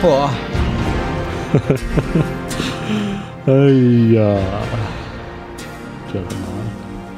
嚯！ 哎呀，这他妈的！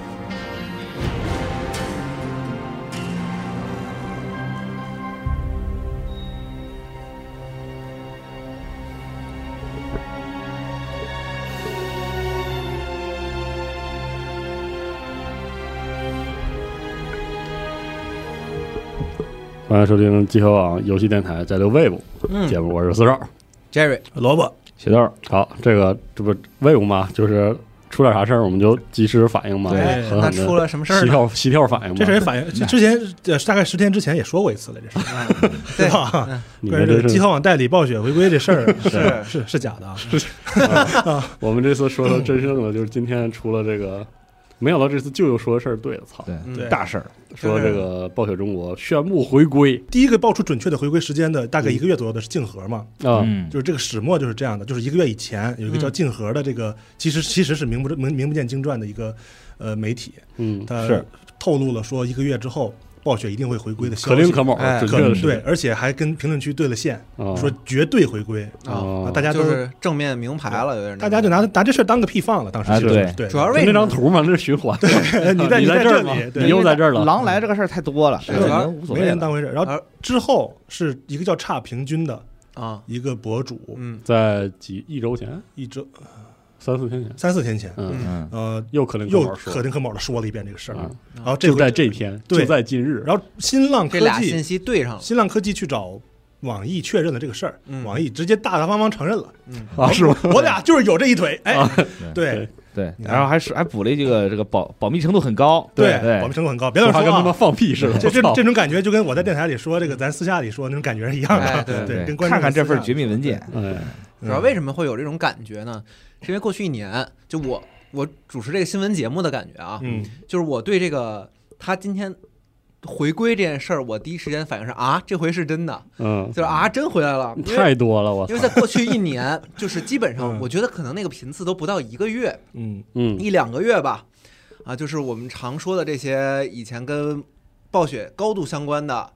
欢迎收听集合网游戏电台在溜 Wave 节目，我是四少 Jerry 萝卜雪豆。好，这不 Wave 嘛，就是出点啥事儿我们就及时反应嘛。 对，那出了什么事儿？ 膝跳反应嘛。 这事儿反应之前大概10天之前也说过一次了，这事儿对吧？关于这个集合网代理暴雪回归这事儿是假的啊！ 我们这次说的真正的就是今天出了这个。没想到这次舅舅说的事儿对了，操！ 对， 大事儿， 说这个暴雪中国宣布回归。 第一个爆出准确的回归时间的大概1个月左右的是竞合嘛？就是这个始末就是这样的，就是1个月以前有一个叫竞合的这个，其实是名不见经传的一个媒体，它透露了说1个月之后暴雪一定会回归的消息， 可灵可卯，准确的是对，而且还跟评论区对了线，说绝对回归啊！大家都就是正面明牌了，有点， 大家就拿这事儿当个屁放了。当时对， 主要为那张图嘛，那是循环。 对，你在这里， 你又在这儿了。 狼来这个事儿太多了， 没人当回事。然后之后是一个叫差平均的一个博主， 在1周前 ，1周。 3-4天前 ，3-4天前， 又可灵可卯的说了一遍这个事儿，然后就在这天，就在今日， 然后新浪科技这俩信息对上了， 新浪科技去找网易确认了这个事儿，网易直接大大方方承认了， 是吗？ 我俩就是有这一腿，哎，对， 然后还补了一句这个保密程度很高， 对，保密程度很高，别乱说， 跟他妈放屁似的， 这种感觉就跟我在电台里说这个，咱私下里说那种感觉是一样的，对，跟看看这份绝密文件， 主要为什么会有这种感觉呢？是因为过去1年，就我主持这个新闻节目的感觉啊，就是我对这个他今天回归这件事儿，我第一时间反应是这回是真的，就是真回来了， 太多了，我因为在过去1年，就是基本上我觉得可能那个频次都不到1个月，1-2个月吧，就是我们常说的这些以前跟暴雪高度相关的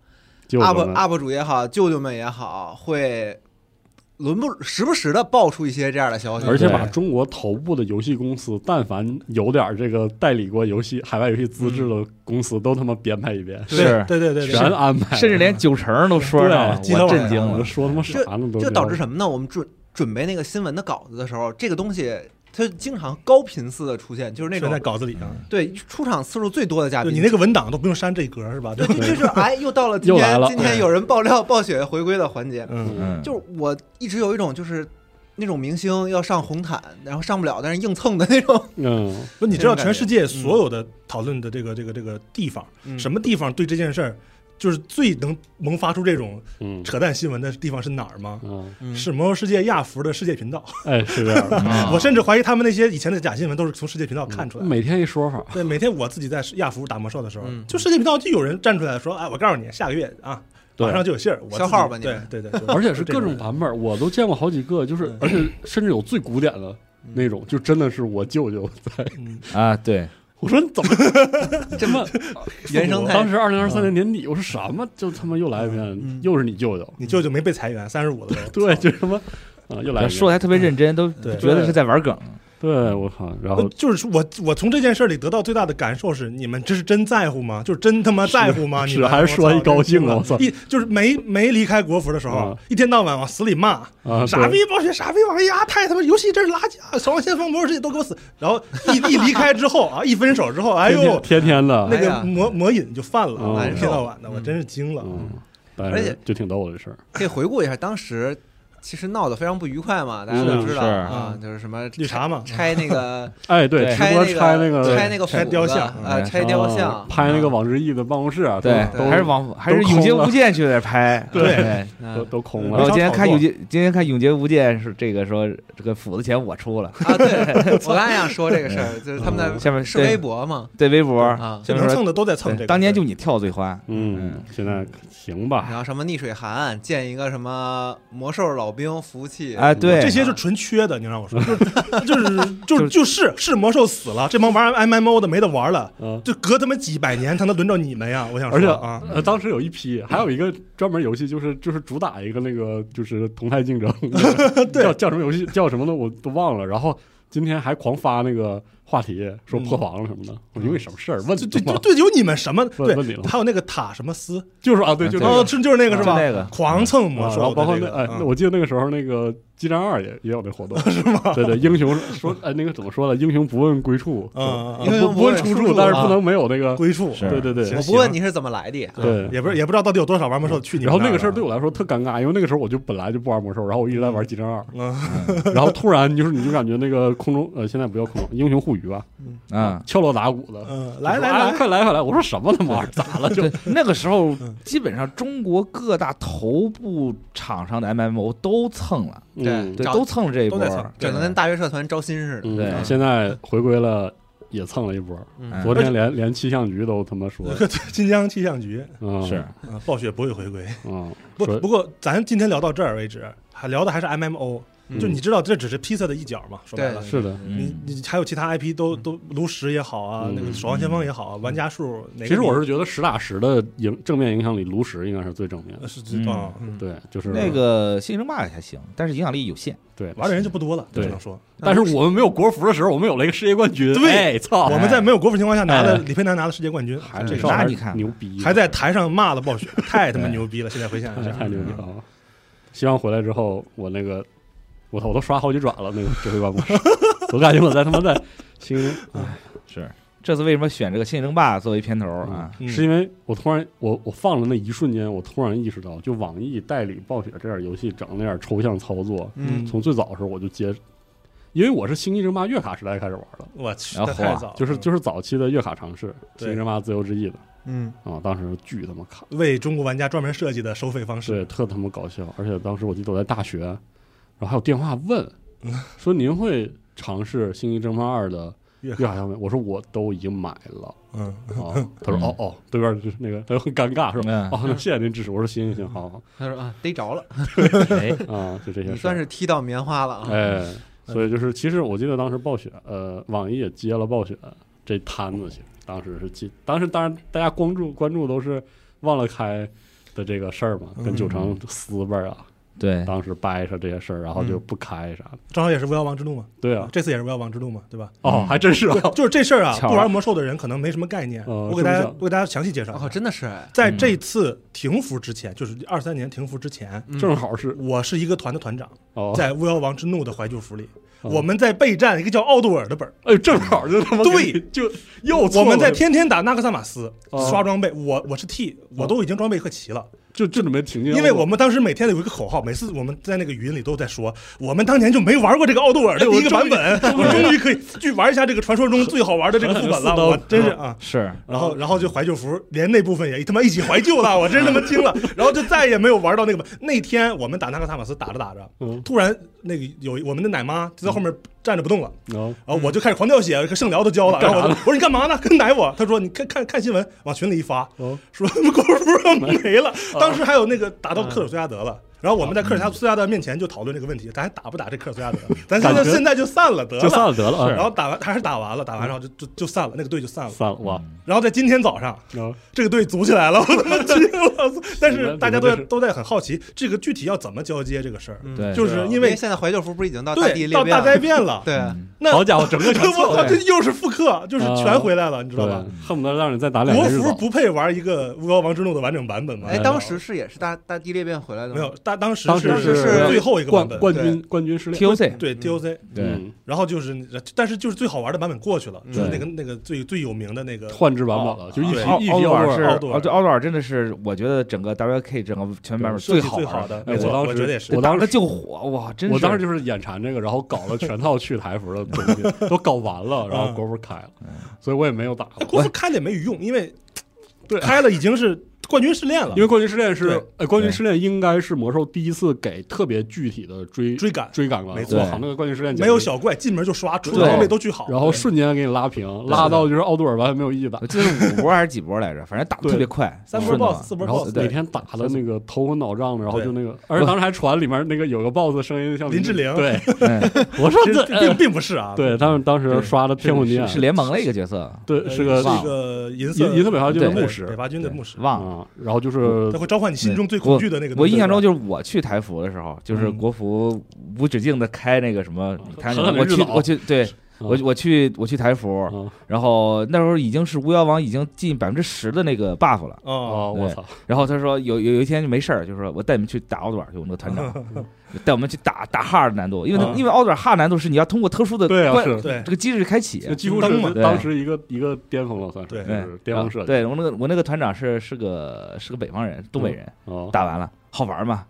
UP 主也好，舅舅们也好，会时不时的爆出一些这样的消息， 而且把中国头部的游戏公司，但凡有点这个代理过海外游戏资质的公司，都他妈编排一遍， 是，对， 全安排， 甚至连90%都说上了，我震惊了， 说他妈啥呢？ 就导致什么呢？我们准备那个新闻的稿子的时候，这个东西它经常高频次的出现，就是那种在稿子里对，出场次数最多的嘉宾， 你那个文档都不用删这一格是吧？ 对，就是又到了今天有人爆料暴雪回归的环节，就是我一直有一种就是那种明星要上红毯，然后上不了，但是硬蹭的那种。 你知道全世界所有的讨论的这个地方，什么地方对这件事儿就是最能萌发出这种扯淡新闻的地方是哪儿吗？是魔兽世界亚服的世界频道。 哎，是这样的。 我甚至怀疑他们那些以前的假新闻都是从世界频道看出来的。 每天一说法。 对，每天我自己在亚服打魔兽的时候，就世界频道就有人站出来说：“哎，我告诉你，下个月马上就有信儿， 消号吧你。” 对， 而且是各种版本，我都见过好几个，就是而且甚至有最古典的那种，就真的是我舅舅在对。 我说你怎么这么原生态？ 当时2023年年底，我说什么？就他妈又来一遍，又是你舅舅， 你舅舅没被裁员，35的时候， 对，就什么又来一遍， 说的还特别认真，都觉得是在玩梗。 对，我靠！然后就是我从这件事里得到最大的感受是，你们这是真在乎吗？就是真他妈在乎吗？ 是还是说一高兴啊？我操！ 就是没离开国服的时候，一天到晚往死里骂傻逼暴雪，傻逼网易太他妈游戏真是垃圾啊！守望先锋魔兽世界都给我死！然后一离开之后一分手之后，哎呦， 天天的那个魔瘾就犯了，一天到晚的，我真是惊了。 而且就挺逗的这事儿， 可以回顾一下当时。其实闹得非常不愉快嘛，大家都知道就是什么绿茶嘛， 拆那个对， 拆那个拆雕像拆雕像， 拍那个网之翼的办公室对，还是永劫无间去那拍， 对， 都空了。 然后今天看永劫无间是这个说这个斧子钱我出了对，我刚才想说这个事儿，就是他们在下面是微博嘛， 对微博能蹭的都在蹭这个， 当年就你跳最花， 现在行吧。 然后什么逆水寒建一个什么魔兽老老兵服务器， 哎，对， 这些是纯缺的，你让我说，就是魔兽死了，这帮玩 MMO 的没得玩了，就隔他妈几百年才能轮到你们呀！我想说， 而且当时有一批，还有一个专门游戏，就是主打一个那个就是同态竞争，叫什么游戏叫什么的我都忘了，然后今天还狂发那个话题说破防了什么的，我因为什么事儿问对，有你们什么对问你了？ 还有那个塔什么斯， 就是啊，对， 就是那个是吧？ 那个狂蹭魔兽， 然后包括那我记得那个时候那个激战2也有那活动是吗？ 对，英雄说那个怎么说呢？英雄不问归处，不问出处，但是不能没有那个归处。 对， 我不问你是怎么来的， 对， 也不知道到底有多少玩魔兽去你。 然后那个事儿对我来说特尴尬，因为那个时候我就本来就不玩魔兽，然后我一直在玩激战2，然后突然你就感觉那个空中现在不叫空中英雄互娱吧，敲锣打鼓的， 来， 快来！我说什么他妈咋了？就那个时候，基本上中国各大头部厂商的 MMO 都蹭了， 对， 都蹭了这一波， 整个跟大学社团招新似的。 对， 现在回归了。也蹭了一波，昨天连气象局都他妈说新疆气象局是暴雪不会回归不过咱今天聊到这儿为止，还聊的还是 MMO。就你知道这只是披萨的一角嘛？说白了是的， 你还有其他 IP 都炉石也好啊，那个守望先锋也好，玩家数。 其实我是觉得实打实的正面影响力，炉石应该是最正面的。 是对，就是那个星争霸还行，但是影响力有限。 对， 玩的人就不多了，只能说。 但是我们没有国服的时候，我们有了一个世界冠军。 对， 操！ 我们在没有国服情况下李佩南拿了世界冠军， 那你看牛逼， 还在台上骂了暴雪，太他妈牛逼了！现在回想一下， 太牛逼了。希望回来之后，我都刷好几转了，那个指挥官模式，我感觉我在他妈在星是这次为什么选这个《星际争霸》作为片头啊？ 是因为我突然我放了那一瞬间，我突然意识到，就网易代理暴雪这点游戏整那点抽象操作，从最早的时候我就因为我是《星际争霸》月卡时代开始玩的， 我去， 太早， 就是早期的月卡尝试，《星际争霸：自由之翼》的。当时巨他妈卡， 为中国玩家专门设计的收费方式， 对，特他妈搞笑。而且当时我记得我在大学，然后还有电话问，说您会尝试《星际争霸2》的月卡消费？我说我都已经买了。他说哦，对面就是那个，他就很尴尬，说那谢谢您支持。我说行，好。 他说逮着了， 就这些事， 算是踢到棉花了啊。 所以就是其实我记得当时暴雪，网易也接了暴雪这摊子，其实。当时当然大家关注都是忘了开的这个事儿嘛，跟九成撕巴啊， 对， 当时掰扯这些事儿，然后就不开啥的， 正好也是无妖王之怒嘛， 对啊， 这次也是无妖王之怒嘛，对吧？ 还真是啊， 就是这事儿啊，不玩魔兽的人可能没什么概念，我给大家详细介绍。 真的是在这次停服之前，就是23年停服之前， 正好是我是一个团的团长，在无妖王之怒的怀旧服里。我们在备战一个叫奥杜尔的本正好就他妈对， 就又我们在天天打纳克萨马斯刷装备，我是 T， 我都已经装备快齐了， 就准备挺进。 因为我们当时每天有一个口号，每次我们在那个语音里都在说，我们当年就没玩过这个奥杜尔的第一个版本，我终于可以去玩一下这个传说中最好玩的这个副本了，我真是是， 然后就怀旧服，连那部分也他妈一起怀旧了，我真他妈惊了，然后就再也没有玩到那个那天我们打纳克萨马斯打着，突然那个有我们的奶妈就在后面站着不动了，然后我就开始狂掉血，圣疗都交了，然后我说你干嘛呢？跟奶我，他说你看新闻，往群里一发，说国服没了，当时还有那个打到克尔苏亚德了。然后我们在科尔苏亚德面前就讨论这个问题，咱还打不打这科尔苏亚德？咱现在就散了得了，然后还是打完了，然后就散了，那个队就散了哇！ 然后在今天早上，这个队组起来了，我他妈惊了！但是大家都在很好奇，这个具体要怎么交接这个事儿？ 对， 就是因为现在怀旧服不是已经到大灾变了？ 对， 那好家伙，整个这又是复刻，就是全回来了，你知道吧？ 恨不得让你再打2 国服不配玩一个无妖王之怒的完整版本吗？ 当时也是大地裂变回来的， 没有，当时是最后一个版本冠军失恋 TOC 对 TOC 对， 然后就是但是就是最好玩的版本过去了，就是那个最有名的那个换制版本了，就一批奥杜尔真的是我觉得整个 WK 整个全版本最好的， 我觉得也是， 我当时就火哇，真是我当时就是眼馋这个，然后搞了全套去台服的东西都搞完了，然后国服开了，所以我也没有打了。 国服开了也没用，因为开了已经是冠军试炼了， 因为冠军试炼是冠军试炼应该是魔兽第一次给特别具体的追赶了， 没错， 那个冠军试炼没有小怪进门就刷，出装备都巨好， 然后瞬间给你拉平，拉到就是奥杜尔完全没有意义的， 这是5波还是几波来着？反正打特别快 ，3波 boss 4波 boss， 每天打的那个头昏脑胀的，然后就那个，而且当时还传里面那个有个 boss 声音像林志玲， 对，我说这并不是啊， 对他们当时刷的天昏地暗， 是联盟的一个角色， 对，是个银色北伐军的牧师， 北伐军的牧师， 忘了， 然后就是他会召唤你心中最恐惧的那个。 我印象中就是我去台服的时候，就是国服无止境的开那个什么，我去台服，然后那时候已经是巫妖王已经进10%的那个 buff 了。 我操！ 然后他说有一天就没事儿，就说我带你们去打奥多尔，就我们的团长带我们去打 hard 难度，因为奥多尔 hard 难度是你要通过特殊的这个机制开启， 几乎是当时一个巅峰了，算是巅峰设计。 对我那个团长是个北方人，东北人，打完了。好玩吗？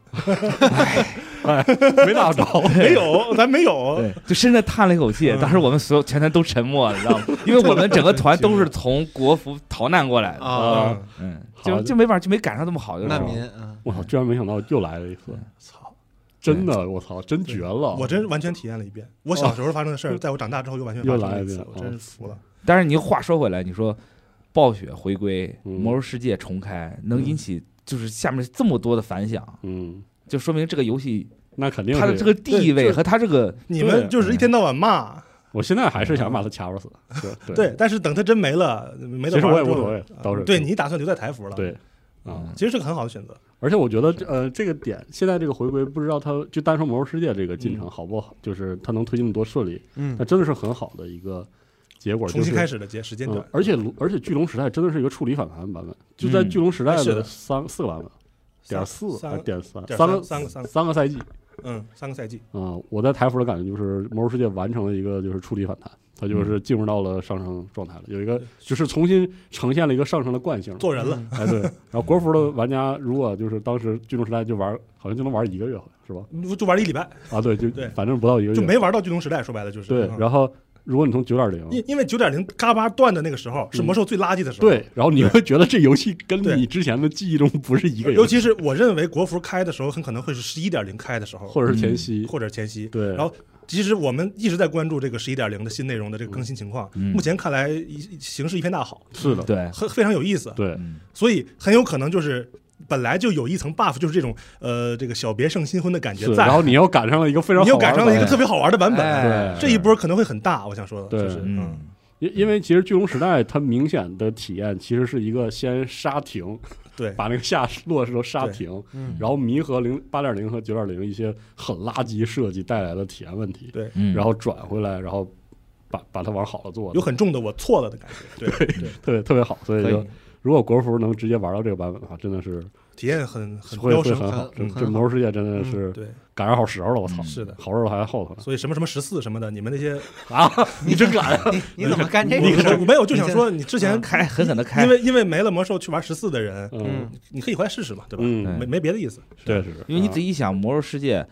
没打着， 没有，咱没有。 对，就深深叹了一口气。当时我们全团都沉默了，你知道吗？因为我们整个团都是从国服逃难过来的啊。 就没法，就没赶上这么好的难民。 我操，居然没想到又来了一次！操，真的，我操，真绝了！ 我真完全体验了一遍。我小时候发生的事儿，在我长大之后又完全又来了一遍， 我真是服了。 但是你话说回来，你说暴雪回归，魔兽世界重开，能引起就是下面这么多的反响，就说明这个游戏那肯定它的这个地位和它这个， 你们就是一天到晚骂， 我现在还是想把它掐死。 对，但是等它真没了， 其实我也无所谓，倒是对你打算留在台服了， 对， 其实是个很好的选择。 而且我觉得这个点现在这个回归，不知道它就单说魔兽世界这个进程好不好，就是它能推进的多顺利，那真的是很好的一个结果， 重新开始的时间段。 而且巨龙时代真的是一个处理反弹版本，就在巨龙时代的4个版本。.4.3三个赛季 ，3个赛季我在台服的感觉就是魔兽世界完成了一个就是触底反弹，它就是进入到了上升状态了，有一个就是重新呈现了一个上升的惯性， 做人了。 对。然后国服的玩家如果就是当时巨龙时代就玩，好像就能玩1个月，是吧？ 就玩了1礼拜啊，对，就反正不到1个月， 就没玩到巨龙时代，说白了就是对。然后如果你从9.0， 因为9.0嘎巴断的那个时候是魔兽最垃圾的时候， 对，然后你会觉得这游戏跟你之前的记忆中不是一个游戏， 尤其是我认为国服开的时候很可能会是11.0开的时候， 或者是前夕， 对。然后其实我们一直在关注这个11.0的新内容的这个更新情况，目前看来形势一片大好， 是的， 对， 非常有意思， 对， 所以很有可能就是本来就有一层 buff， 就是这种这个小别胜新婚的感觉在， 然后你又赶上了一个非常好玩的， 你又赶上了一个特别好玩的版本， 对， 这一波可能会很大，我想说的， 对， 就是因为其实巨龙时代它明显的体验其实是一个先刹停， 对， 把那个下落的时候刹停，然后弥合8.0和9.0一些很垃圾设计带来的体验问题， 对， 然后转回来，然后把它往好了做， 有很重的我错了的感觉， 对，特别好，所以就如果国服能直接玩到这个版本的话，真的是体验很会很好。这魔兽世界真的是对赶上好时候了，我操！ 是的， 好日子还在后头呢。 所以什么14什么的，你们那些你真敢！ 你怎么干这个事儿？ 没有，就想说你之前开狠狠的开， 因为没了魔兽去玩14的人，你可以回来试试嘛，对吧？没别的意思。 对，是因为你仔细想，魔兽世界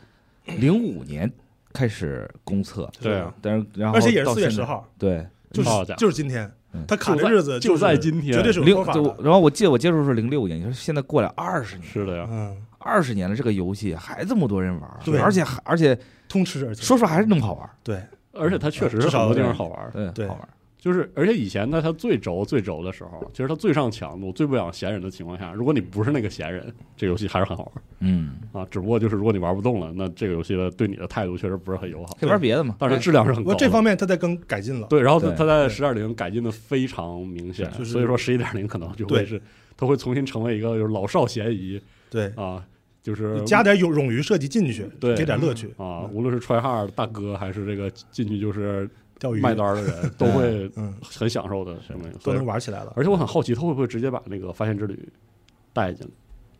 05年开始公测， 对啊， 但是然后而且也是4月10号， 对， 就是今天。他卡的日子就在今天， 绝对是有说法的。 然后我记得我接触是06年，你说现在过来20年， 是的呀 ，20年了，这个游戏还这么多人玩， 对， 而且通吃，而且说实话还是那么好玩， 对， 而且它确实是很多地方好玩， 对， 好玩。就是而且以前在它最轴的时候，其实它最上强度、最不养闲人的情况下，如果你不是那个闲人，这个游戏还是很好玩。只不过就是如果你玩不动了，那这个游戏的对你的态度确实不是很友好。 可以玩别的嘛， 但是质量是很高的。 这方面它在改进了。 对，然后它在10.0改进的非常明显，所以说11.0可能就会是它会重新成为一个就是老少咸宜。 对啊，就是加点冗余设计进去， 对， 给点乐趣啊。无论是try hard大哥还是这个进去就是钓鱼卖单的人都会很享受的， 都能玩起来了。 而且我很好奇，他会不会直接把那个发现之旅带进来？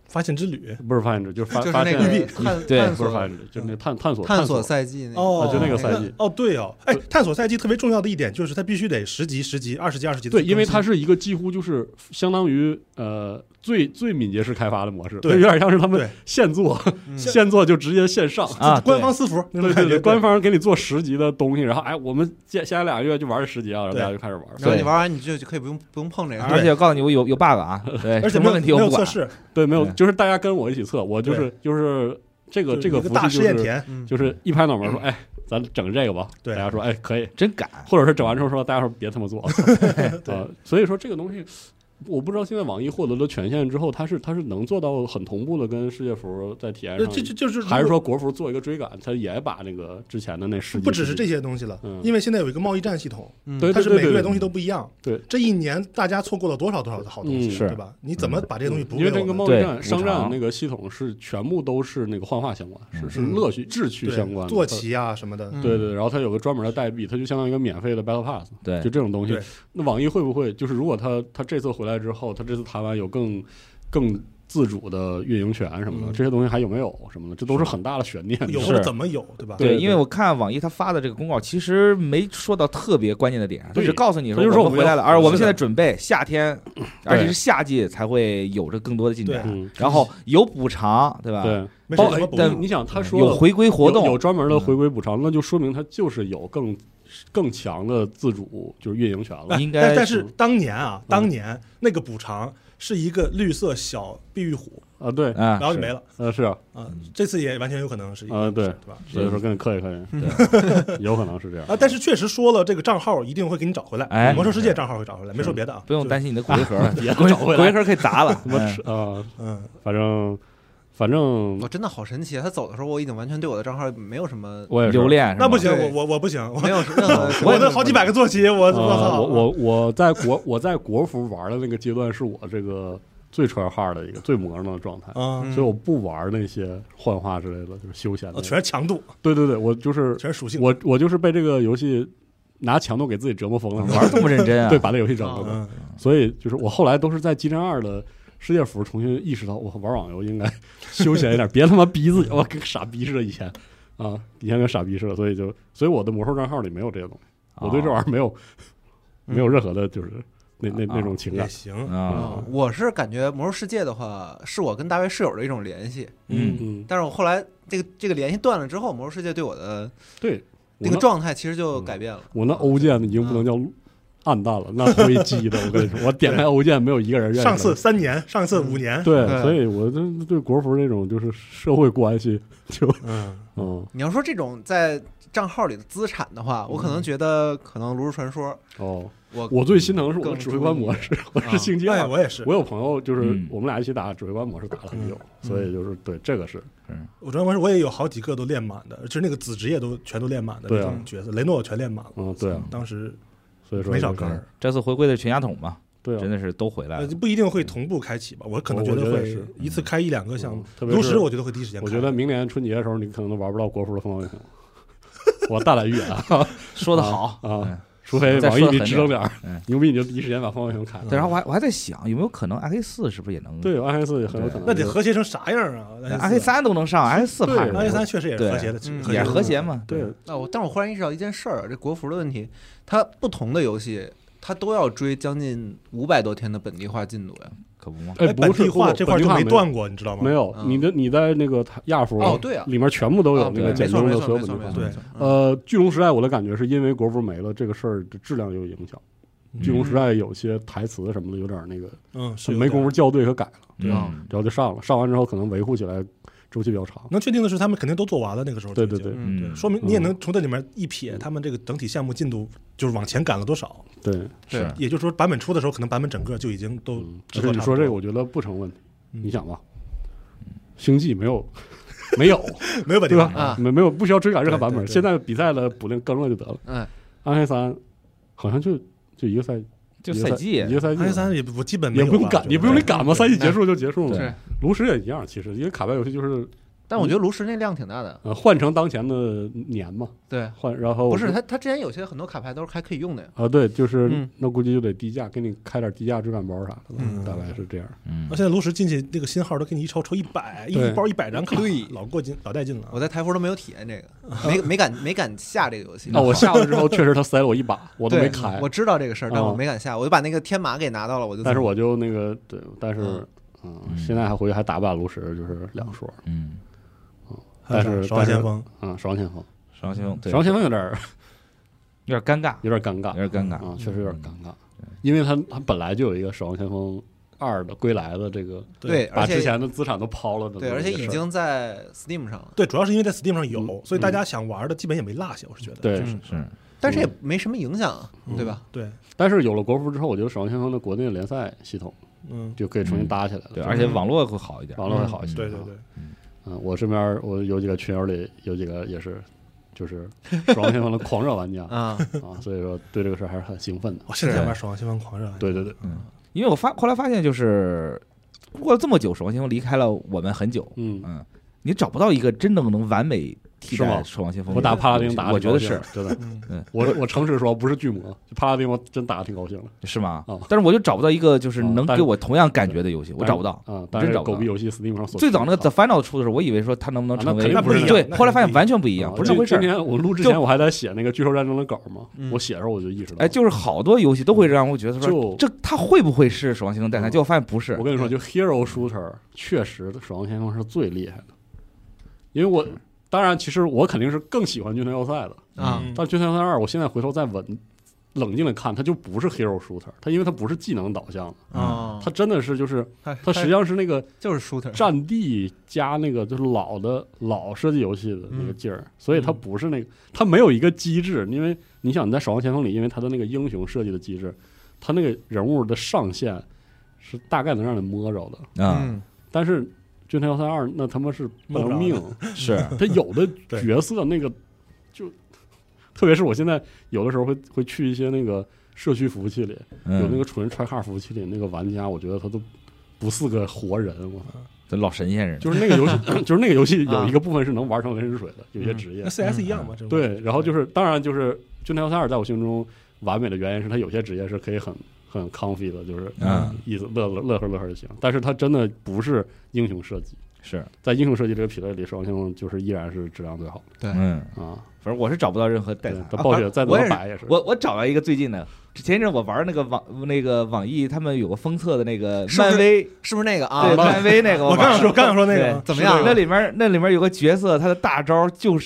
发现之旅不是发现之，就是就是那个对， 不是发现之，就是那探索赛季就那个赛季。 对哦，哎，探索赛季特别重要的一点就是它必须得10集、20集、20集。 对，因为它是一个几乎就是相当于最敏捷式开发的模式， 对， 有点像是他们现做就直接线上啊，官方私服， 对，官方给你做10集的东西，然后我们下来2个月就玩这10集啊，然后大家就开始玩， 然后你玩完你就可以不用碰这个， 而且我告诉你我有 bug 啊，对， 而且什么问题我不管， 对，没有，就是大家跟我一起测，我就是这个服大试验田， 就是一拍脑门说，咱整这个吧， 对， 大家说可以， 真敢， 或者是整完之后说大家说别他妈做，所以说这个东西。我不知道现在网易获得了权限之后，它是能做到很同步的跟世界服在体验上， 就是还是说国服做一个追赶，它也把那个之前的那10集不只是这些东西了，因为现在有一个贸易战系统， 对， 它是每个月东西都不一样， 对， 这一年大家错过了多少的好东西，对吧？你怎么把这些东西补给我们？ 因为这个贸易战商战那个系统是全部都是那个幻化相关，是乐趣志趣相关的， 坐骑啊什么的， 对，然后它有个专门的代币，它就相当于一个免费的 Battle Pass， 对， 就这种东西。那网易会不会就是如果他这次回来之后，他这次台湾有更自主的运营权什么的，这些东西还有没有什么的，这都是很大的悬念。 有或者怎么有，对吧？ 对，因为我看网易他发的这个公告，其实没说到特别关键的点，他只告诉你说我们回来了，而我们现在准备夏天，而且是夏季才会有着更多的进展，然后有补偿，对吧？ 对，但你想他说有回归活动， 有专门的回归补偿，那就说明他就是有更强的自主就是运营权了。 应该，但是当年那个补偿是一个绿色小碧玉虎啊，对， 然后就没了。 是啊， 这次也完全有可能是一个，对吧？所以说跟你客气客气， 有可能是这样啊。但是确实说了，这个账号一定会给你找回来，魔兽世界账号会找回来，没说别的啊。 不用担心你的骨灰盒了， 别找回来， 骨灰盒可以砸了。 反正我真的好神奇，他走的时候我已经完全对我的账号没有什么留恋， 那不行，我不行， 没有任何， 我那好几百个坐骑，我操！ 我在国服玩的那个阶段是我这个最穿哈的一个最魔怔的状态，所以我不玩那些幻化之类的，就是休闲的， 全是强度。 对，我就是全是属性， 我就是被这个游戏拿强度给自己折磨疯了， 玩这么认真啊？ 对，把这游戏整了，所以就是我后来都是在激战2的世界服重新意识到，我玩网游应该休闲一点，别他妈逼自己，我跟傻逼似的。以前跟傻逼似的，所以我的魔兽账号里没有这些东西，我对这玩意儿没有任何的，就是那种情感。 行我是感觉魔兽世界的话，是我跟大卫室友的一种联系。但是我后来这个联系断了之后，魔兽世界对我的那个状态其实就改变了。 我那欧剑已经不能叫暗淡了，那灰机的，我跟你说，我点开欧剑没有一个人认识。 上次3年，上次5年， 对，所以我对国服这种就是社会关系就你要说这种在账号里的资产的话，我可能觉得可能炉石传说我最心疼是我的指挥官模式，我是星际2， 我也是。 我有朋友就是我们俩一起打指挥官模式打了很久，所以就是对这个是， 我指挥官模式我也有好几个都练满的，就是那个子职业都全都练满的那种角色，雷诺全练满了。 对啊， 当时。 所以说没少干， 这次回归的全家桶嘛， 对， 真的是都回来了， 不一定会同步开启吧？我可能觉得会一次开1-2个项目，炉石我觉得会第一时间开。 我觉得明年春节的时候，你可能都玩不到国服的凤凰英雄。我大胆预言， 说得好啊，除非网易你支棱点，牛逼你就第一时间把凤凰英雄开了。 然后我还在想，有没有可能暗黑4是不是也能？ 对，暗黑4也很有可能。 那得和谐成啥样啊？ 暗黑3都能上，暗黑4怕什么？ 暗黑3确实也是和谐的， 也是和谐嘛。 对。 但我忽然意识到一件事儿，这国服的问题，它不同的游戏。它都要追将近500多天的本地化进度呀， 可不吗？ 本地化这块就没断过，你知道吗？ 没有，你在那个亚服对啊， 里面全部都有那个简中的所有本地化。 对， 巨龙时代我的感觉是因为国服没了，这个事儿的质量有影响。巨龙时代有些台词什么的有点那个，没工夫校对和改了，然后就上了，上完之后可能维护起来周期比较长。 能确定的是，他们肯定都做完了。那个时候， 对， 说明你也能从这里面一瞥，他们这个整体项目进度就是往前赶了多少。 对， 是， 也就是说，版本出的时候，可能版本整个就已经都制作差不多。 你说这个，我觉得不成问题。你想吧，星际没有本地化，没有不需要追赶任何版本。现在比赛了补更了就得了。暗黑3好像就一个赛季。 就赛季， 一个赛季， 暗黑3也不基本也不用赶，你不用你赶嘛，赛季结束就结束了。 对， 炉石也一样，其实因为卡牌游戏就是但我觉得炉石那量挺大的， 换成当前的年嘛， 对， 然后不是它之前有些很多卡牌都是还可以用的呀。 对，就是那估计就得低价，给你开点低价追赶包啥的，大概是这样。 那现在炉石进去那个新号都给你一抽100，一包100张卡， 对， 老带劲了。 我在台服都没有体验这个，没敢下这个游戏。 我下了之后，确实他塞了我一把，我都没开。 我知道这个事儿，但我没敢下，我就把那个天马给拿到了， 但是我就那个对，但是现在还回去还打不打炉石，就是两说。但是守望先锋， 守望先锋， 守望先锋， 守望先锋有点尴尬， 有点尴尬啊，确实有点尴尬，因为他本来就有一个守望先锋2的归来的这个， 对， 把之前的资产都抛了的， 对，而且已经在 Steam 上了， 对，主要是因为在 Steam 上有，所以大家想玩的基本也没落下，我是觉得， 对， 是，但是也没什么影响，对吧？ 对， 但是有了国服之后，我觉得守望先锋的国内联赛系统，就可以重新搭起来了， 对，而且网络会好一点， 网络会好一些， 对对对。 我身边我有几个群友里有几个也是，就是守望先锋的狂热玩家所以说对这个事儿还是很兴奋的。 我现在玩守望先锋狂热， 对对对， 因为我后来发现，就是过了这么久，守望先锋离开了我们很久，你找不到一个真正能完美替代守望先锋。 我打帕拉丁打， 我觉得是真的。我诚实说，不是巨魔，帕拉丁我真打的挺高兴的， 是吗？但是我就找不到一个就是能给我同样感觉的游戏，我找不到真找不到。 狗逼游戏 Steam 上最早那个 The Final 出的时候，我以为说它能不能成为不是对，后来发现完全不一样，不是那回事。 今天我录之前我还在写那个巨兽战争的稿嘛，我写的时候我就意识到， 就是好多游戏都会让我觉得说，这它会不会是守望先锋代替？结果发现不是。 我跟你说，就 Hero Shooter 确实守望先锋是最厉害的，因为我。当然，其实我肯定是更喜欢军团要塞的但军团要塞2，我现在回头再冷静的看，它就不是 hero shooter， 它因为它不是技能导向的它真的是就是它实际上是那个就是 shooter 战地加那个就是老射击游戏的那个劲儿，所以它不是那个它没有一个机制，因为你想你在守望先锋里，因为它的那个英雄设计的机制，它那个人物的上限是大概能让你摸着的但是。军团要塞2那他妈是不能命， 是他有的角色那个就，特别是我现在有的时候会去一些那个社区服务器里，有那个纯try hard服务器里那个玩家，我觉得他都不是个活人，我这老神仙人， 就是那个游戏，就是那个游戏有一个部分是能玩成温水的，有些职业跟 CS 一样嘛， 对，然后就是当然就是军团要塞2在我心中完美的原因是它有些职业是可以很 comfy 的，就是意思乐呵就行，但是它真的不是英雄设计， 是在英雄设计这个品类里，守望先锋就是依然是质量最好的。 对， 反正我是找不到任何代替。 暴雪再怎么摆也是。 我找到一个最近的，前一阵我玩那个网易，他们有个封测的那个漫威， 是不是那个对，漫威那个， 我刚想说那个怎么样？ 那里面有个角色，他的大招就是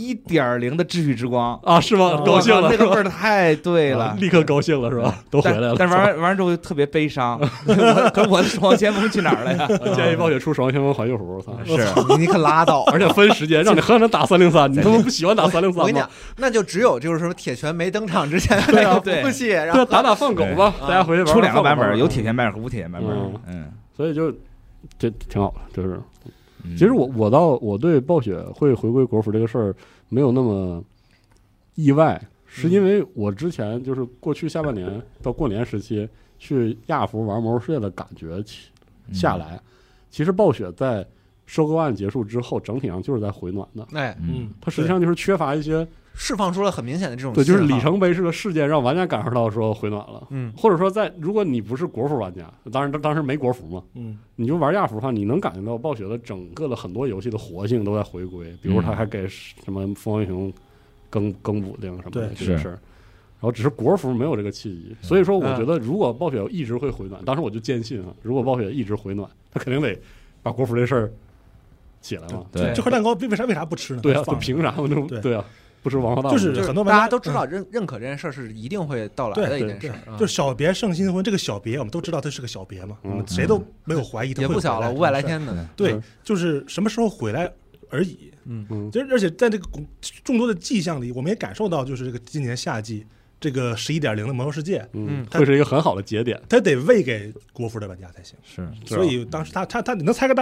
1.0 的秩序之光啊，是吗？高兴了， 那个味儿太对了， 立刻高兴了是吧？都回来了。 但玩之后特别悲伤，可我的守望先锋去哪儿了呀？ 建议暴雪出守望先锋环球服，我操！ 是你可拉倒， 而且分时间，让你狠狠打303，你他妈不喜欢打303吗？ 我跟你讲，那就只有就是说铁拳没登场之前对啊， 服务器，然后打放狗吧，大家回去玩。 出2个版本，有铁拳版本和无铁拳版本。 所以就这挺好的，就是。其实我对暴雪会回归国服这个事儿没有那么意外，是因为我之前就是过去下半年到过年时期去亚服玩魔兽世界的感觉下来，其实暴雪在收购案结束之后，整体上就是在回暖的。它实际上就是缺乏一些释放出了很明显的这种对，就是里程碑式的事件，让玩家感受到说回暖了。或者说如果你不是国服玩家，当时没国服嘛，你就玩亚服的话，你能感觉到暴雪的整个的很多游戏的活性都在回归，比如他还给什么疯狂英雄更补丁什么的这个事儿。然后只是国服没有这个契机，所以说我觉得如果暴雪一直会回暖，当时我就坚信如果暴雪一直回暖，他肯定得把国服这事儿起来嘛。 对，这块蛋糕为啥不吃呢？ 对啊，就凭啥呢？对啊，不吃王八蛋。 就是很多大家都知道认可这件事是一定会到来的一件事。 就是小别胜新婚，这个小别我们都知道它是个小别嘛，谁都没有怀疑它也不小了，500来天的。 对，就是什么时候回来而已。而且在这个众多的迹象里，我们也感受到，就是这个今年夏季这个11.0的魔兽世界， 会是一个很好的节点。 它得喂给国服的玩家才行。 是， 所以当时他你能猜个大概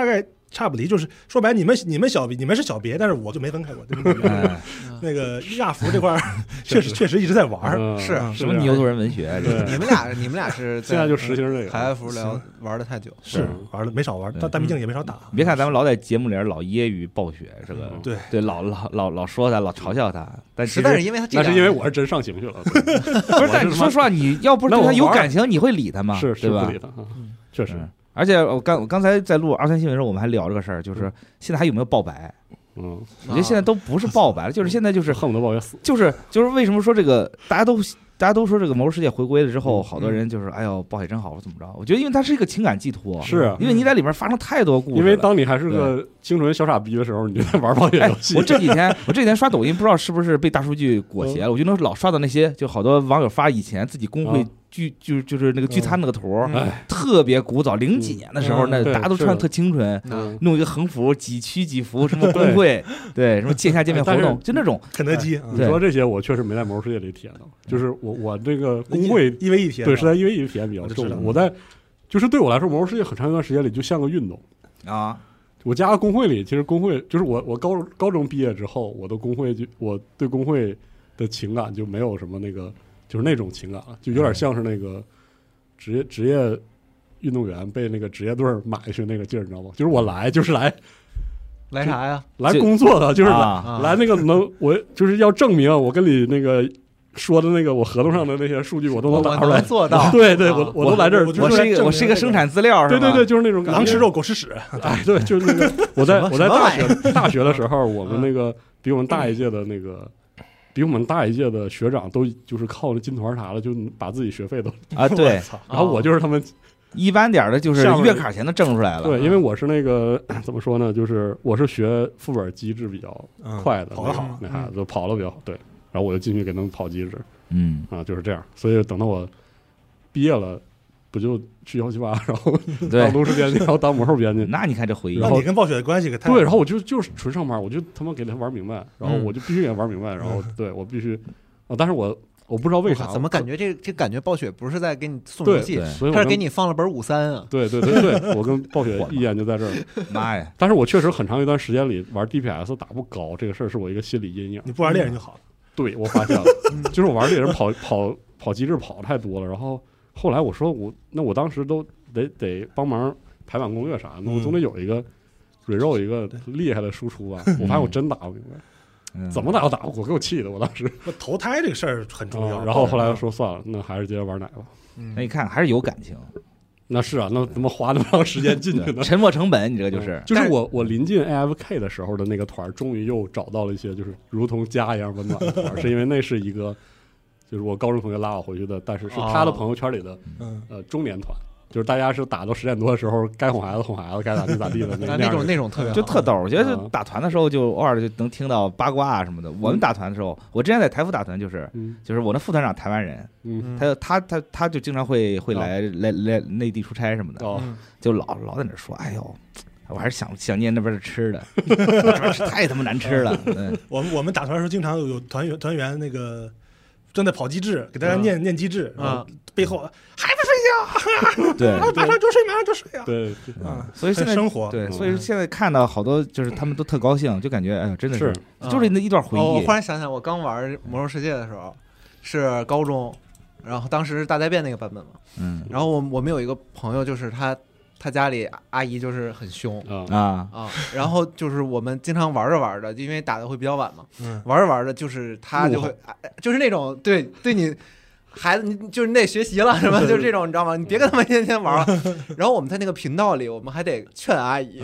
差不离，就是说白，你们是小别，但是我就没分开过。那个亚服这块确实一直在玩， 是什么牛头人文学？ 你们俩是现在就实行这个海外服玩的太久， 是玩的没少玩，但大秘境也没少打。 别看咱们老在节目里老揶揄暴雪这个，对，老说他，老嘲笑他，但实在是因为他那是因为我是真上情绪了。不是，但你说实话，你要不是对他有感情，你会理他吗？ 是对吧？ 不理他，确实。 而且我刚才在录23新闻的时候，我们还聊这个事儿，就是现在还有没有爆白？我觉得现在都不是爆白了，就是现在就是恨不得爆白死。 就是为什么说这个大家都说这个魔兽世界回归了之后，好多人就是哎呦暴雪真好，怎么着？我觉得因为它是一个情感寄托， 是因为你在里面发生太多故事。 因为当你还是个清纯小傻逼的时候，你就在玩暴雪游戏。 我这几天刷抖音，不知道是不是被大数据裹挟了，我就能老刷到那些，就好多网友发以前自己工会就是那个聚餐那个图，特别古早，00几年的时候，那大家都穿特清纯，弄一个横幅，几区几服，什么工会，对，什么线下见面活动，就那种肯德基。 你说这些，我确实没在魔兽世界里体验到，就是我这个工会 1v1体验， 对，是在1v1体验比较重。我在就是对我来说，魔兽世界很长一段时间里就像个运动啊。 我加工会里，其实工会就是我高中毕业之后，我对工会的情感就没有什么那个。就是那种情感了，就有点像是那个职业运动员被那个职业队买去那个劲儿，你知道吗？就是我来啥呀？ 来工作的，就是来那个我就是要证明我跟你那个说的那个我合同上的那些数据我都能打出来， 做到。 对，我都来这儿， 我是一个生产资料， 对，就是那种感觉。 狼吃肉，狗吃屎。 哎，对，就是那个我在大学的时候，我们那个比我们大一届的那个。比我们大一届的学长都就是靠那金团啥的，就把自己学费都对， 然后我就是他们一般点的，就是月卡钱都挣出来了。 对，因为我是那个怎么说呢，就是我是学副本机制比较快的， 跑得好， 那孩子跑得比较好，对，然后我就进去给他们跑机制，就是这样。所以等到我毕业了，不就去178，然后当炉石编辑，然后当魔兽编辑。 那你看这回忆， 那你跟暴雪的关系可太…… 对，然后我就是纯上班，我就他妈给他玩明白，然后我就必须给他玩明白，然后对我必须但是我不知道为啥， 怎么感觉这感觉暴雪不是在给你送游戏，他是给你放了本53啊。 对，我跟暴雪意见就在这儿。 妈呀！ 但是我确实很长一段时间里玩 DPS 打不高，这个事儿是我一个心理阴影。 你不玩猎人就好了。 对，我发现了，就是我玩猎人跑机制跑太多了，然后后来我说我当时都得帮忙排版攻略啥的，我总得有一个一个厉害的输出啊。我发现我真打不明白。怎么打都打不过，给我气的！我当时投胎这个事儿很重要， 然后后来说算了，那还是接着玩奶吧。 那你看还是有感情， 那是啊，那怎么花那么长时间进去呢？ 沉没成本，你这个就是我临近 AFK 的时候的那个团，终于又找到了一些就是如同家一样温暖的团，是因为那是一个就是我高中同学拉我回去的，但是是他的朋友圈里的中年团。就是大家是打到10点多的时候，该哄孩子哄孩子，该咋地咋地的那种特别就特逗。我觉得打团的时候就偶尔就能听到八卦什么的。我们打团的时候，我之前在台服打团就是我那副团长台湾人，他就经常会来内地出差什么的，就老在那说，哎呦。我还是想念那边的吃的，太他妈难吃了。 我们打团的时候，经常有团员那个正在跑机制，给大家念机制啊，背后还不睡觉， 对， 马上就睡，马上就睡啊， 对所以现在生活， 对，所以现在看到好多就是他们都特高兴，就感觉哎呀，真的是就是那一段回忆。 我忽然想起来，我刚玩魔兽世界的时候是高中，然后当时是大灾变那个版本嘛，然后我们有一个朋友，就是他家里阿姨就是很凶然后就是我们经常玩着玩着，因为打的会比较晚嘛，玩着玩着就是他就会就是那种对你孩子，你就是你得学习了什么，就是这种你知道吗？你别跟他们天天玩了。然后我们在那个频道里，我们还得劝阿姨。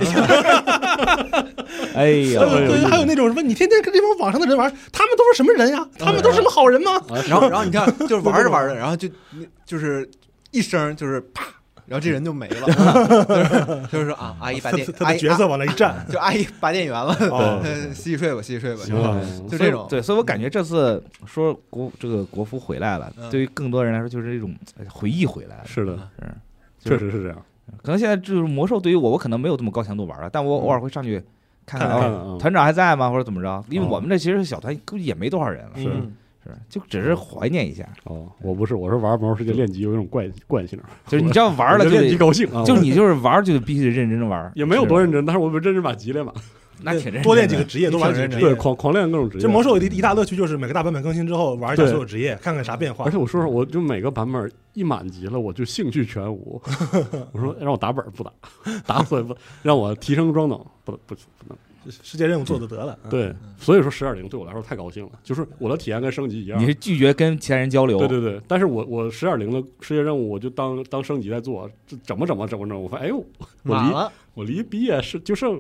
哎呀， 对，还有那种什么，你天天跟这帮网上的人玩，他们都是什么人呀？他们都是什么好人吗？ 然后你看，就是玩着玩着，然后就是一声就是啪。然后这人就没了，就是说啊，阿姨把电， 他的角色往那一站， 就阿姨拔电源了，洗洗睡吧，就这种。 对，所以我感觉这次说这个国服回来了，对于更多人来说就是这种回忆回来了。 是的，确实是这样。 可能现在就是魔兽对于我可能没有这么高强度玩了，但我偶尔会上去看团长还在吗，或者怎么着？因为我们这其实小团也没多少人了， 是就只是怀念一下。 哦，我不是，我是玩魔兽世界练级有一种惯性， 就是你只要玩了就练级高兴啊， 就是你就是玩就必须得认真的玩， 也没有多认真，但是我们认真把级练满。 那挺认真， 多练几个职业，多玩几个职业， 对，狂练各种职业。 这魔兽一大乐趣就是每个大版本更新之后玩一下所有职业，看看啥变化。 而且我说实话，我就每个版本一满级了，我就兴趣全无。我说让我打本不打，打死也不让我提升装等，不能。 世界任务做得得了， 对，所以说10.0对我来说太高兴了，就是我的体验跟升级一样。 你是拒绝跟其他人交流？ 对，但是我10.0的世界任务我就当升级在做，整，我发现哎呦，我离毕业就剩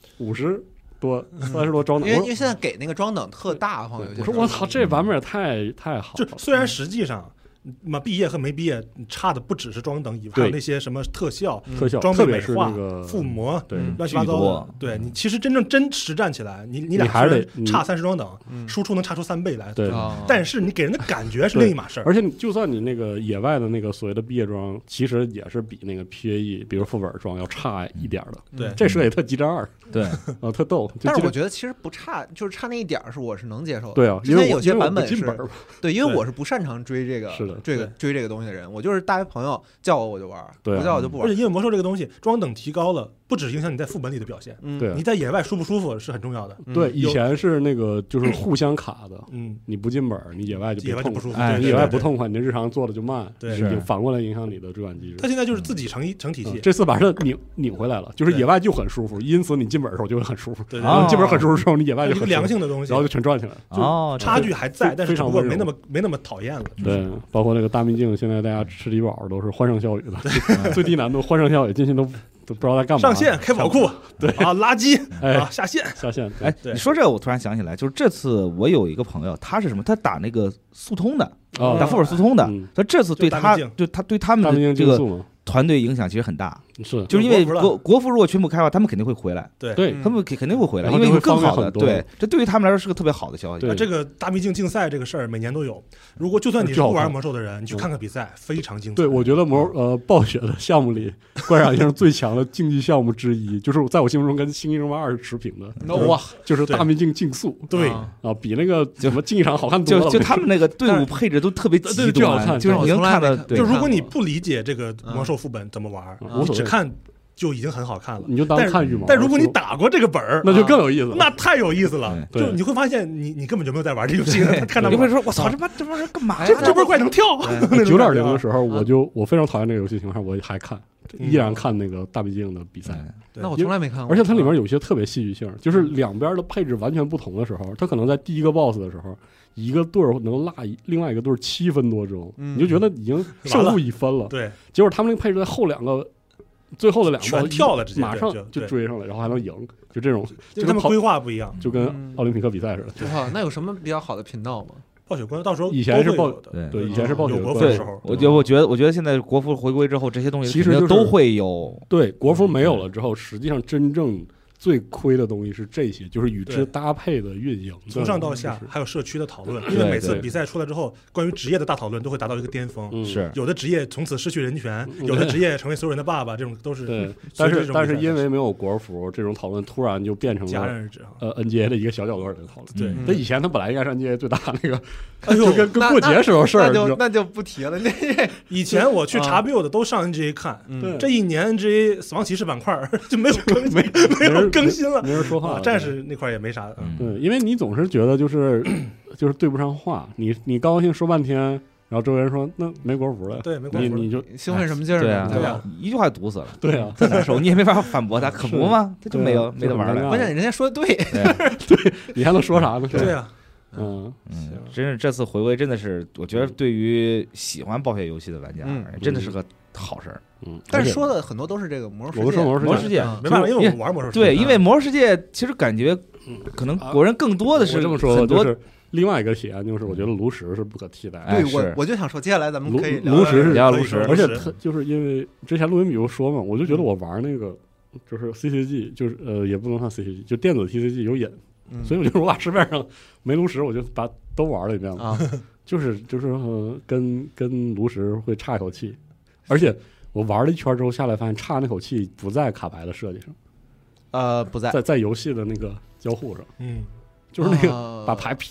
50多30多装等， 因为现在给那个装等特大， 我说我操，这版本也太好了。 就虽然实际上。毕业和没毕业差的不只是装等以外，还有那些什么特效、装备美化、附魔， 对， 乱七八糟的。对你其实真实战起来，你俩还是差30装等，输出能差出3倍来。 对， 但是你给人的感觉是另一码事儿。 而且就算你那个野外的那个所谓的毕业装，其实也是比那个 PAE， 比如副本装要差一点的。 对， 这设也特激战2。 对， 特逗。 但是我觉得其实不差，就是差那一点我是能接受的。 对啊， 因为有些版本是， 对，因为我是不擅长追这个， 是的， 追这个东西的人，我就是大学朋友叫我就玩，不叫我就不玩。 而且因为魔兽这个东西装等提高了，不只影响你在副本里的表现， 对， 你在野外舒不舒服是很重要的。 对，以前是那个就是互相卡的，你不进本，你野外就不舒服， 你野外不痛快，你这日常做的就慢， 对， 反过来影响你的追赶机制。 它现在就是自己成体系， 这次把它拧回来了，就是野外就很舒服，因此你进本的时候就会很舒服。 对， 然后你进本很舒服之后，你野外就很良性的东西， 然后就全转起来了。 哦，差距还在，但是不过没那么讨厌了。 对，包括那个大秘境，现在大家吃低保都是欢声笑语的，最低难度欢声笑语，进去都不知道在干嘛。 上线开宝库，对啊，垃圾啊，下线。 哎， 你说这个我突然想起来，就是这次我有一个朋友，他是什么？他打那个速通的，打副本速通的，他这次对他对他们的这个团队影响其实很大。 是， 就是因为国服如果全部开的话，他们肯定会回来。 对， 他们肯定会回来，因为有更好的。对，这对于他们来说是个特别好的消息。 这个大秘境竞赛这个事儿每年都有，如果就算你是不玩魔兽的人，你去看看比赛，非常精彩。 对，我觉得暴雪的项目里，怪闪星最强的竞技项目之一，就是在我心目中跟《星际争霸2》是持平的。 哇， 就是大秘境竞速。 对啊，比那个什么竞技场好看多了。 就他们那个队伍配置都特别极端，就是你能看的。 就如果你不理解这个魔兽副本怎么玩，你只看。就已经很好看了， 你就当看羽毛。 但如果你打过这个本儿， 那就更有意思了， 那太有意思了。就你会发现，你根本就没有在玩这游戏，看到你会说：“我操，这玩意儿干嘛？ 这波怪能跳。 ”9.0的时候，我非常讨厌这个游戏情况，我还看，依然看那个大秘境的比赛。 那我从来没看过。 而且它里面有一些特别戏剧性，就是两边的配置完全不同的时候，它可能在第一个 BOSS 的时候，一个队能落另外一个队7分多钟，你就觉得已经胜负已分了。 对， 结果他们那个配置在后两个。最后的两全跳了， 马上就追上了，然后还能赢，就这种，就他们规划不一样， 就跟奥林匹克比赛似的。 哇，那有什么比较好的频道吗？ 暴雪官到时候以前是对， 以前是暴雪国服的时候， 我觉得现在国服回归之后，这些东西其实都会有。 对，国服没有了之后，实际上真正最亏的东西是这些，就是与之搭配的运营， 从上到下还有社区的讨论。因为每次比赛出来之后，关于职业的大讨论都会达到一个巅峰。 是有的职业从此失去人权，有的职业成为所有人的爸爸，这种都是。 对，但是因为没有国服，这种讨论突然就变成了戛然而止。 NGA 的一个小角落的讨论。 对， 那以前它本来应该是 NGA 最大那个，就跟过节时候事儿， 那就不提了。 以前我去查 build 的都上 NGA 看，这一年 NGA 死亡骑士板块就没有更新了。 没人说话， 战士那块也没啥。 对，因为你总是觉得就是对不上话，你高兴说半天，然后周围人说那没国服了， 对，没国服， 你就兴奋什么劲儿？ 对啊，一句话堵死了。 对啊， 再难受，你也没法反驳他，可不吗？他就没得玩了。 关键人家说的对， 对，你还能说啥呢？ 对啊。 真是这次回归真的是，我觉得对于喜欢暴雪游戏的玩家，真的是个好事儿。 但是说的很多都是这个魔兽世界， 没办法，因为我玩魔兽世界。 对，因为魔兽世界其实感觉可能国人更多的是这么说， 很多。 另外一个体验就是，我觉得炉石是不可替代。 对，我就想说，接下来咱们可以炉石是聊炉石， 而且它就是因为之前录音比如说嘛，我就觉得我玩那个就是 CCG， 就是也不能算 CCG， 就电子 TCG 有瘾。所以我就我把市面上没炉石，我就把都玩了一遍了，就是跟炉石会差一口气，而且我玩了一圈之后下来，发现差那口气不在卡牌的设计上， 不在在游戏的那个交互上，就是那个把牌啪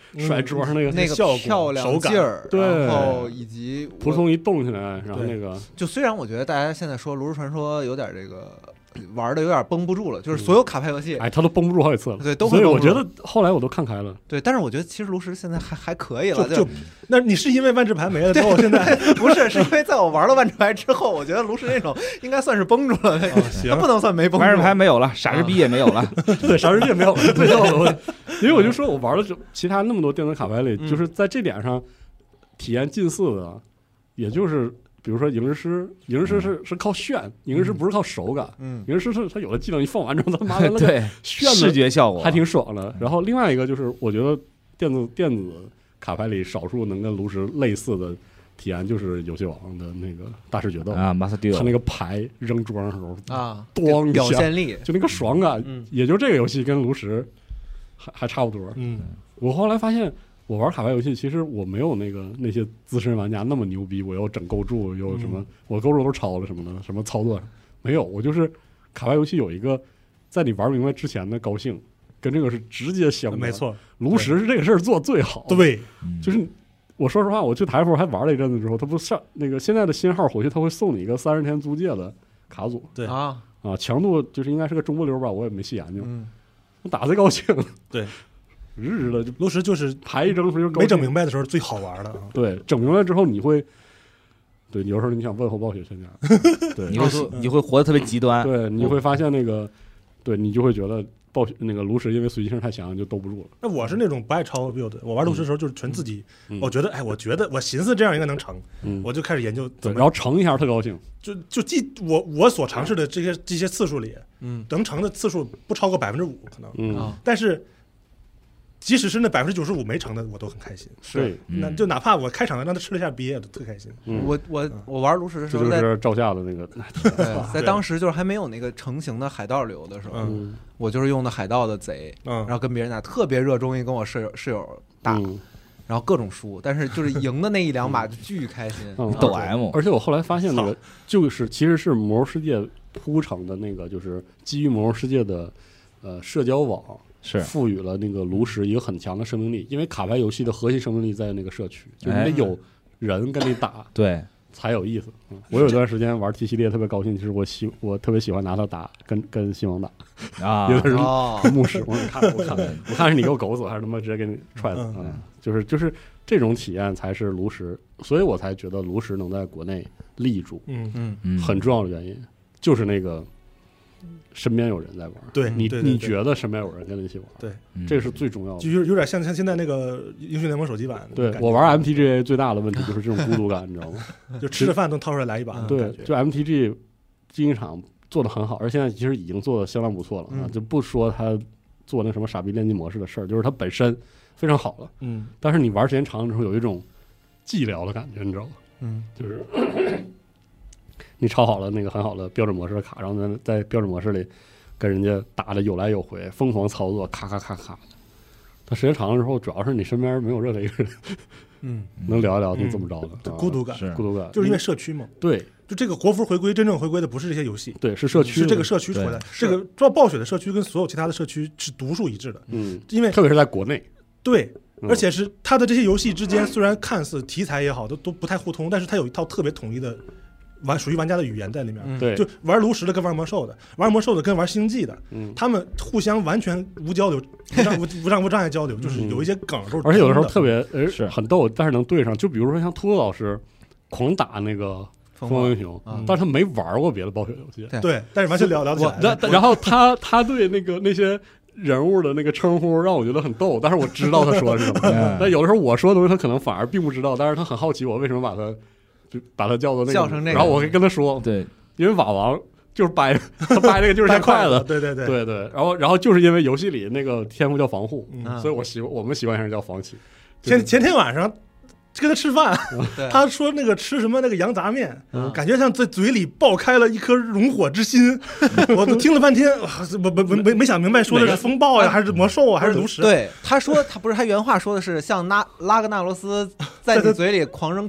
甩桌上那个漂亮劲儿， 对， 然后以及扑通一动起来，然后那个就虽然我觉得大家现在说炉石传说有点这个玩的有点绷不住了，就是所有卡牌游戏， 他都绷不住好几次了， 对，都所以我觉得后来我都看开了， 对，但是我觉得其实炉石现在还可以了， 就那你是因为万智牌没了之后现在不是因为在我玩了万智牌之后，我觉得炉石那种应该算是绷住了，它不能算没绷住， 万智牌没有了，傻日逼也没有了， 对，傻日逼也没有了，对，因为我就说我玩了其他那么多电子卡牌里，就是在这点上体验近似的，也就是比如说影师是靠炫，影师不是靠手感，影师是他有的技能一放完之后，他妈的对炫的视觉效果还挺爽的。然后另外一个就是我觉得电子卡牌里少数能跟炉石类似的体验，就是游戏王的那个大师决斗啊，马萨迪， 他那个牌扔桌上的时候啊， 咣表现力， 就那个爽感，也就这个游戏跟炉石还差不多。我后来发现。我玩卡牌游戏，其实我没有那些资深玩家那么牛逼，我要整构筑，又什么，我构筑都抄了什么的，什么操作没有，我就是卡牌游戏有一个在你玩明白之前的高兴，跟这个是直接相关。 没错， 炉石是这个事儿做最好。 对， 就是我说实话，我去台服还玩了一阵子之后，他不上那个现在的新号回去，他会送你一个30天租借的卡组。 对强度就是应该是个中不溜吧，我也没细研究。我打最高兴。 对。 日的炉石就是牌一扔出就没整明白的时候最好玩的。 对，整明白之后你会，对，有时候你想问候暴雪全家，对， 你会活得特别极端。 对，你会发现那个，对你就会觉得暴雪那个炉石因为随机性太强就兜不住了。 那我是那种不爱抄 build 的，我玩炉石的时候就是纯自己，我觉得我寻思这样应该能成，我就开始研究怎么， 然后成一下特高兴， 就记我所尝试的这些次数里，能成的次数不超过5%可能，但是。即使是那95%没成的，我都很开心。 是， 那就哪怕我开场让他吃了一下鳖，我都特开心。 我玩炉石的时候， 这就是照下的那个， 在当时就是还没有那个成型的海盗流的时候，我就是用的海盗的贼，然后跟别人打，特别热衷于跟我室友打，然后各种输，但是就是赢的那一两把就巨开心， 抖 M。 而且我后来发现那个就是其实是魔兽世界铺成的那个，就是基于魔兽世界的社交网。 是赋予了那个炉石一个很强的生命力，因为卡牌游戏的核心生命力在那个社区，就是你得有人跟你打， 对， 才有意思。我有一段时间玩 T 系列特别高兴，其实我特别喜欢拿它打，跟新王打啊， 有的人牧师，我看是你给我狗死，还是他妈直接给你踹死啊？就是这种体验才是炉石，所以我才觉得炉石能在国内立住，很重要的原因就是那个。身边有人在玩， 对你觉得身边有人跟你一起玩，对，这是最重要的， 就有点像现在那个英雄联盟手机版。 对，我玩 MTG 最大的问题就是这种孤独感，你知道吗？ 就吃着饭都掏出来来一把。 对，就 MTG 竞技场做的很好，而现在其实已经做的相当不错了啊！就不说他做那什么傻逼练级模式的事儿，就是它本身非常好了。但是你玩时间长了之后，有一种寂寥的感觉，你知道吗？就是你抄好了那个很好的标准模式的卡，然后在标准模式里跟人家打的有来有回，疯狂操作，咔咔咔咔的。但时间长了之后，主要是你身边没有任何一个人，能聊一聊你怎么着的， 孤独感， 孤独感， 就是因为社区嘛。 对， 就这个国服回归，真正回归的不是这些游戏， 对，是社区， 是这个社区出来。这个做暴雪的社区跟所有其他的社区是独树一帜的，因为特别是在国内， 对。而且是它的这些游戏之间，虽然看似题材也好，都不太互通，但是它有一套特别统一的属于玩家的语言在里面。 对， 就玩炉石的跟玩魔兽的，玩魔兽的跟玩星际的，他们互相完全无交流，无障碍交流，就是有一些梗都是。 而且有的时候特别是很逗，但是能对上。就比如说像秃子老师狂打那个疯狂英雄，但是他没玩过别的暴雪游戏， 对，但是完全聊起来。 然后他对那些人物的那个称呼让我觉得很逗，但是我知道他说的是什么。但有的时候我说的东西他可能反而并不知道，但是他很好奇我为什么把他叫做那个， 叫成那个， 然后我会跟他说， 对， 因为瓦王就是掰那个就是太快了， 对， 然后就是因为游戏里那个天赋叫防护，所以我们习惯上叫防起。 前天晚上跟他吃饭，他说那个吃什么那个羊杂面，感觉像在嘴里爆开了一颗熔火之心。我都听了半天，我没想明白说的是风暴呀，还是魔兽啊，还是炉石？ 对，他说他原话说的是像拉格纳罗斯在你嘴里狂扔 Q，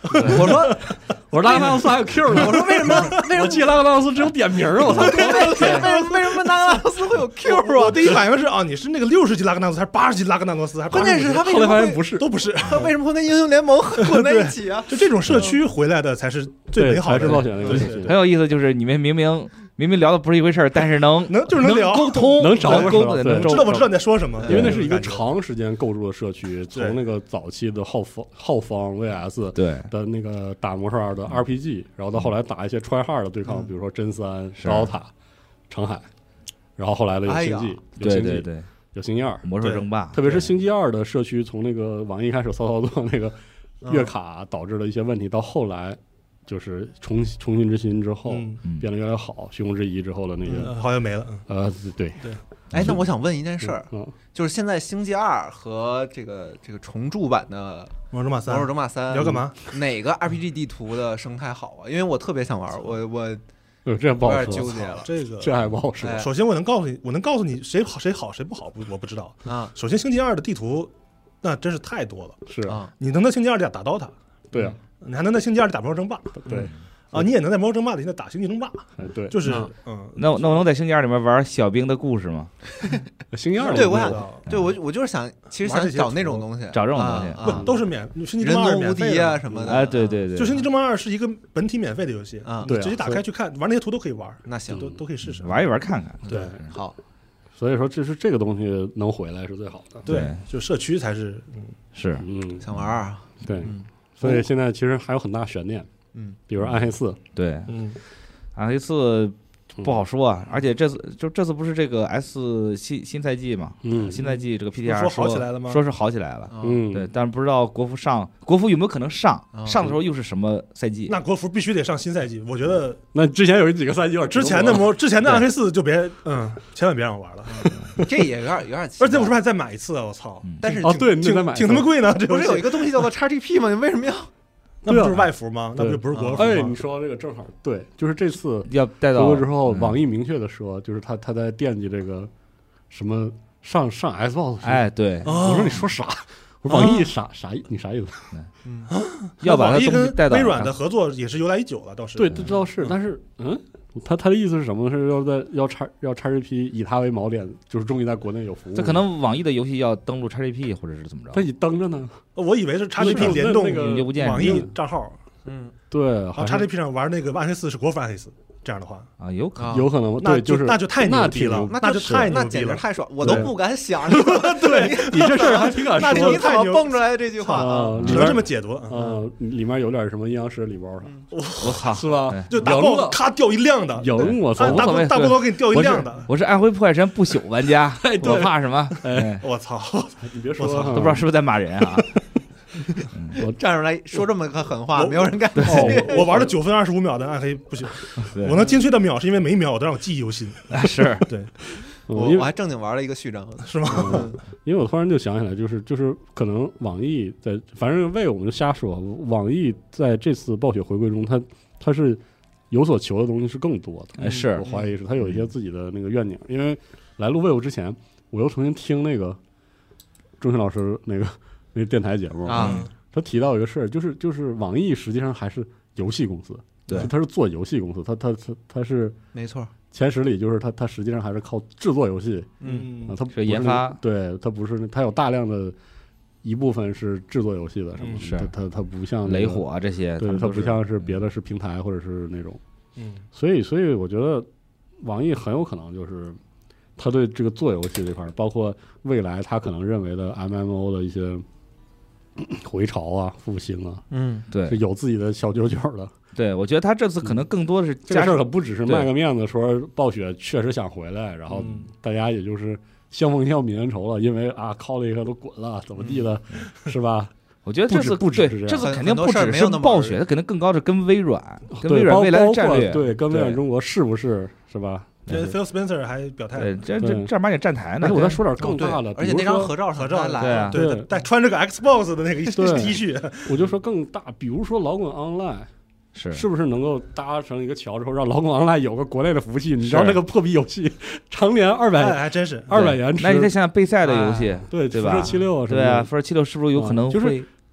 我说拉格纳奥斯还有 Q 呢， 我说为什么我记得拉格纳奥斯只有点名我操， 为什么拉格纳奥斯会有 Q 啊？ 我第一反应是啊，你是那个60级拉格纳奥斯还是80级拉格纳奥斯？ 关键是他后来发现不是， 都不是， 他为什么会跟英雄联盟混在一起啊？ 就这种社区回来的才是最美好的暴雪那个很有意思，就是你们明明聊的不是一回事儿，但是能聊沟通， 能找知道我知道你在说什么， 因为那是一个长时间构筑的社区，从那个早期的浩方 VS 的那个打魔兽2的 RPG，然后到后来打一些 try hard 的对抗，比如说真3、高塔、澄海，然后后来的有星际， 对， 有星际2、 魔兽争霸， 特别是星际2的社区，从那个网易开始骚操作那个月卡导致了一些问题，到后来。就是重新之心之后，变得越来越好。虚空之遗之后的那个好像没了。 对。 哎，那我想问一件事儿，就是现在星际2和这个重铸版的魔兽争霸3， 要干嘛？哪个 RPG 地图的生态好啊？因为我特别想玩，我这不好说， 有点纠结了。 这还不好说。 首先我能告诉你谁好谁不好，我不知道啊。首先星际2的地图那真是太多了， 是啊， 你能在星际2里打 DOTA， 对啊。 你还能在星际2里打魔兽争霸， 对啊，你也能在魔兽争霸里现在打星际争霸， 对， 就是那我能在星际2里面玩小兵的故事吗？ 星际2 对，我就是想，其实想找那种东西， 找这种东西， 不都是星际争霸2 人无敌啊什么的， 哎，对， 就星际争霸2是一个本体免费的游戏啊， 你直接打开去看，玩那些图都可以玩， 那行， 都可以试试玩一玩看看， 对， 好， 所以说这个东西能回来是最好的， 对，就社区才是， 想玩啊， 对。所以现在其实还有很大悬念，比如暗黑4， 对，暗黑4不好说啊，而且这次不是这个 S 新赛季嘛，新赛季这个 PTR 说好起来了吗？ 说是好起来了，对，但是不知道国服有没有可能上的时候又是什么赛季？ 那国服必须得上新赛季，我觉得。 那之前有几个赛季， 之前的暗黑4就别，千万别让我玩了。 这也有点， 而且我是不是还再买一次啊？我操！ 但是对， 挺他妈贵呢。这不是有一个东西叫做 XGP 吗？你为什么要？ 那不就是外服吗？那不是国服吗？ 哎，你说这个正好对，就是这次要带到之后，网易明确的说，就是他在惦记这个什么上 Xbox。 哎，对， 我说你说啥？我说网易啥？你啥意思？ 要把它东西带到微软的合作也是由来已久了，倒是对，这倒是，但是他的意思是什么？是要 XGP 以它为锚点，就是终于在国内有服务。 这可能网易的游戏要登录 XGP 或者是怎么着？ 它已登着呢。 我以为是 XGP 联动网易账号。 对。 然后 XGP 上玩那个暗黑4是国服暗黑4，这样的话啊，有可能。对， 那就太牛逼了， 那就太牛逼了， 那简直太爽，我都不敢想。 对你这事儿还挺敢说， 你怎么蹦出来的这句话啊？ 只能这么解读。 里面有点什么阴阳师礼包啥？ 我操， 是吧？ 就打爆咔掉一亮的， 赢我操！ 大波头给你掉一亮的。 我是暗灰破坏神不朽玩家，我怕什么？ 我操！ 你别说， 都不知道是不是在骂人啊？ 我站出来说这么个狠话，没有人敢信。 我玩了9分25秒的暗黑不行，我能精确的秒是因为每一秒我都让我记忆犹新。 是对， 我还正经玩了一个序章， 是吗？ 因为我突然就想起来，就是可能网易在，反正为我们就瞎说，网易在这次暴雪回归中，它是有所求的东西是更多的。 是我怀疑是它有一些自己的那个愿景。因为来录 Vivo 之前，我又重新听那个钟迅老师那个电台节目啊， 他提到一个事儿，就是网易实际上还是游戏公司， 对， 他是做游戏公司，他是没错。 前10里就是他实际上还是靠制作游戏，他是研发， 对，他不是他有大量的一部分是制作游戏的什么， 是他不像雷火啊这些， 对，他不像是别的是平台或者是那种，所以我觉得网易很有可能就是他对这个做游戏这块，包括未来他可能认为的 MMO 的一些回潮啊、复兴啊， 对， 是有自己的小九九的。 对，我觉得他这次可能更多的是这个事儿可不只是卖个面子，说暴雪确实想回来，然后大家也就是相逢一笑泯恩仇了，因为啊靠了一个都滚了，怎么地的，是吧？ 我觉得这次不只是这样， 这次肯定不只是暴雪，它肯定更高的跟微软未来的战略， 对，跟微软中国是不是吧？ 这 Phil Spencer 还表态， 这正儿八经站台呢。 我再说点更大的， 而且那张合照上他来， 对，带穿这个 Xbox 的那个 T 恤， 我就说更大，比如说老滚 Online。是不是能够搭成一个桥之后，让老滚 Online 有个国内的服务器？你知道那个破逼游戏常年200， 还真是 200延迟。 那你再想想备赛的游戏， 对吧？ 辐射76， 对啊，辐射76是不是有可能就是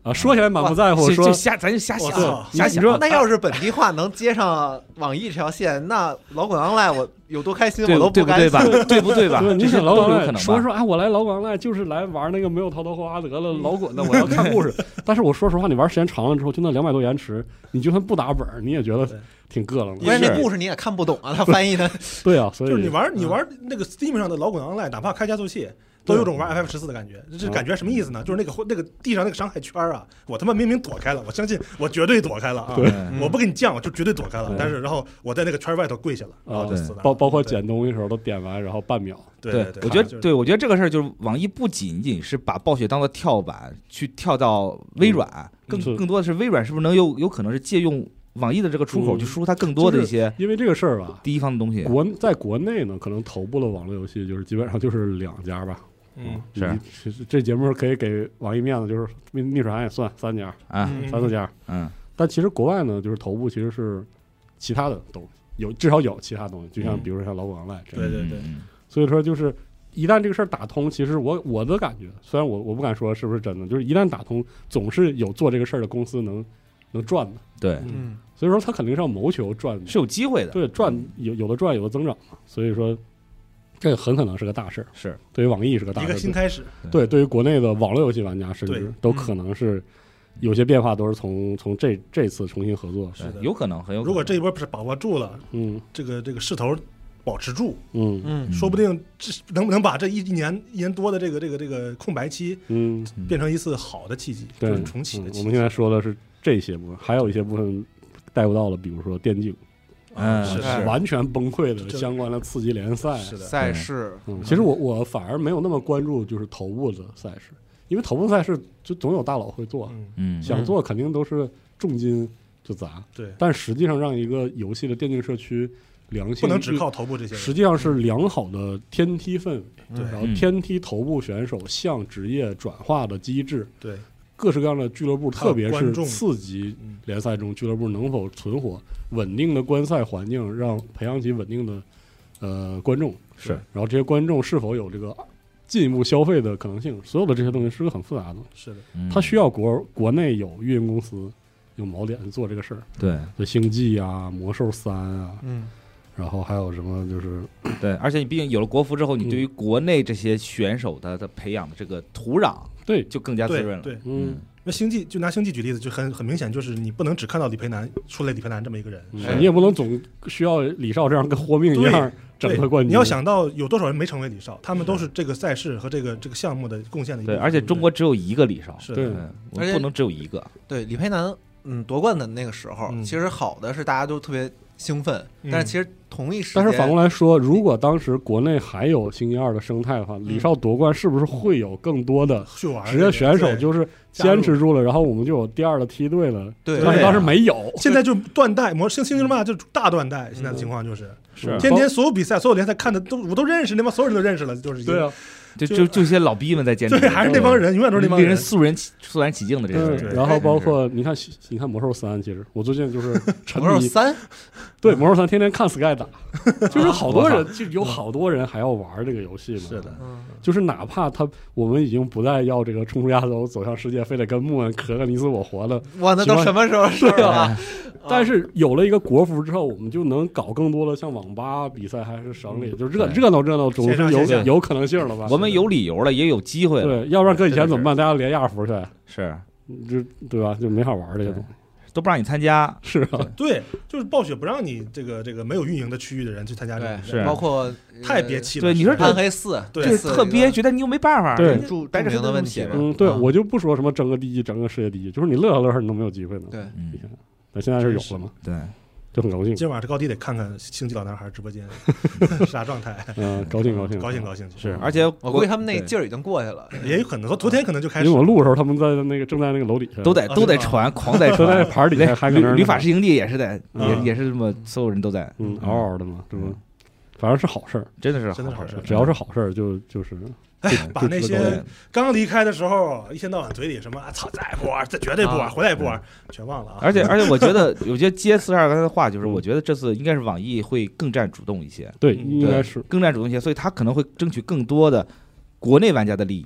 啊，说起来满不在乎，说咱就瞎想， 瞎想。那要是本地化能接上网易这条线，那老滚 online 我有多开心，我都不甘心， 对不对吧？ 你想老滚说哎，我来老滚 online 就是来玩那个没有逃脱霍华德了，老滚的我要看故事。但是我说实话，你玩时间长了之后，就那200多延迟，你就算不打本，你也觉得挺膈应的。 关键那故事你也看不懂啊，他翻译的。 对啊，所以就是你玩那个 Steam 上的老滚 online，哪怕开加速器。都有种玩 FF14 的感觉，这感觉什么意思呢？就是那个地上那个伤害圈啊，我他妈明明躲开了，我相信我绝对躲开了啊！我不跟你犟，我就绝对躲开了。但是然后我在那个圈外头跪下了，然后就死了。 包括捡东西的时候都点完，然后半秒。 对，我觉得这个事儿就是网易不仅仅是把暴雪当做跳板去跳到微软，更多的是微软是不是能有可能是借用网易的这个出口去输入它更多的一些， 因为这个事儿吧， 第一方的东西。 在国内呢，可能头部的网络游戏就是基本上就是2家吧。 是这节目可以给网易面子，就是逆水寒也算3家啊，3-4家。但其实国外呢，就是头部其实是其他的东西，至少有其他东西，就像比如说像老滚 online 这样。 对。 所以说就是一旦这个事儿打通，其实我的感觉，虽然我不敢说是不是真的，就是一旦打通，总是有做这个事儿的公司能赚的。 对， 所以说他肯定是要谋求赚， 是有机会的。 对，赚有的赚，有的增长嘛。所以说。这个很可能是个大事儿， 是对于网易是个大事儿， 一个新开始。 对，对于国内的网络游戏玩家，甚至都可能是有些变化，都是从这次重新合作， 是的， 有可能，很有可能。 如果这一波不是把握住了，这个势头保持住，说不定能把这一年多的这个空白期，变成一次好的契机，就是重启的契机。 我们现在说的是这些部分，还有一些部分带不到了，比如说电竞。 是完全崩溃的相关的刺激联赛赛事。 其实我反而没有那么关注就是头部的赛事，因为头部赛事就总有大佬会做，想做肯定都是重金就砸。 对， 但实际上让一个游戏的电竞社区良性， 不能只靠头部这些人， 实际上是良好的天梯氛围，然后天梯头部选手向职业转化的机制， 对。 各式各样的俱乐部，特别是次级联赛中俱乐部能否存活，稳定的观赛环境，让培养起稳定的观众， 是， 然后这些观众是否有这个进一步消费的可能性，所有的这些东西是个很复杂的， 是的， 它需要国内有运营公司有锚点去做这个事儿， 对， 就星际啊、魔兽3啊，然后还有什么就是对，而且你毕竟有了国服之后，你对于国内这些选手的培养的这个土壤。 对， 就更加滋润了。 对，那星际就拿星际举例子，就很明显，就是你不能只看到李培南出来李培南这么一个人， 你也不能总需要李少这样跟活命一样整个冠军。 你要想到有多少人没成为李少，他们都是这个赛事和这个项目的贡献的一部分。 对，而且中国只有一个李少， 是对， 而且不能只有一个。 对，李培南夺冠的那个时候，其实好的是大家都特别兴奋，但是其实同一时间， 但是反过来说，如果当时国内还有星际2的生态的话，李少夺冠是不是会有更多的职业选手就是坚持住了，然后我们就有第2的梯队了？ 对， 但是当时没有， 现在就断代，星际争霸就大断代。现在的情况就是天天所有比赛、所有联赛看的我都认识，那帮所有人都认识了，就是对啊。 就一些老逼们在坚持， 对，还是那帮人，永远都是那帮人， 令人肃然起敬的这个。 然后包括你看魔兽3，其实我最近就是沉迷魔兽3， 对魔兽3天天看 Sky 打，就是好多人，就有好多人还要玩这个游戏呢。 是的， 就是哪怕我们已经不再要这个冲出亚洲走向世界，非得跟穆恩磕个你死我活的， 哇，那都什么时候是啊？ 但是有了一个国服之后，我们就能搞更多的像网吧比赛还是省里，就热闹总是有可能性了吧？ 我们有理由了，也有机会了。 对，要不然搁以前怎么办？大家连亚服去， 是， 对吧？就没法玩这些东西， 都不让你参加。 是啊， 对，就是暴雪不让你这个没有运营的区域的人去参加这个， 是包括太憋气了。 对，你说暗黑4， 对， 特别觉得你又没办法， 对， 著名的问题。 对，我就不说什么争个第一，争个世界第一，就是你乐呵你都没有机会呢。 对， 那现在是有了嘛？ 对。 就很高兴。 今晚这高低得看看星际老男孩直播间是啥状态。 高兴。 是，而且我估计他们那劲儿已经过去了， 也有可能昨天可能就开始。 因为我录的时候，他们在正在那个楼底下， 都在传，狂在传， 在牌底下还搁那。 旅法师营地也是在，也是这么，所有人都在， 嗷嗷的嘛，这不，反正是好事儿， 真的是好事儿， 只要是好事儿就是。 把那些刚离开的时候一天到晚嘴里什么操再不玩，这绝对不玩，回来也不玩，全忘了啊！ 而且我觉得接42刚才的话，就是我觉得这次应该是网易会更占主动一些， 对，应该是更占主动一些，所以他可能会争取更多的国内玩家的利益，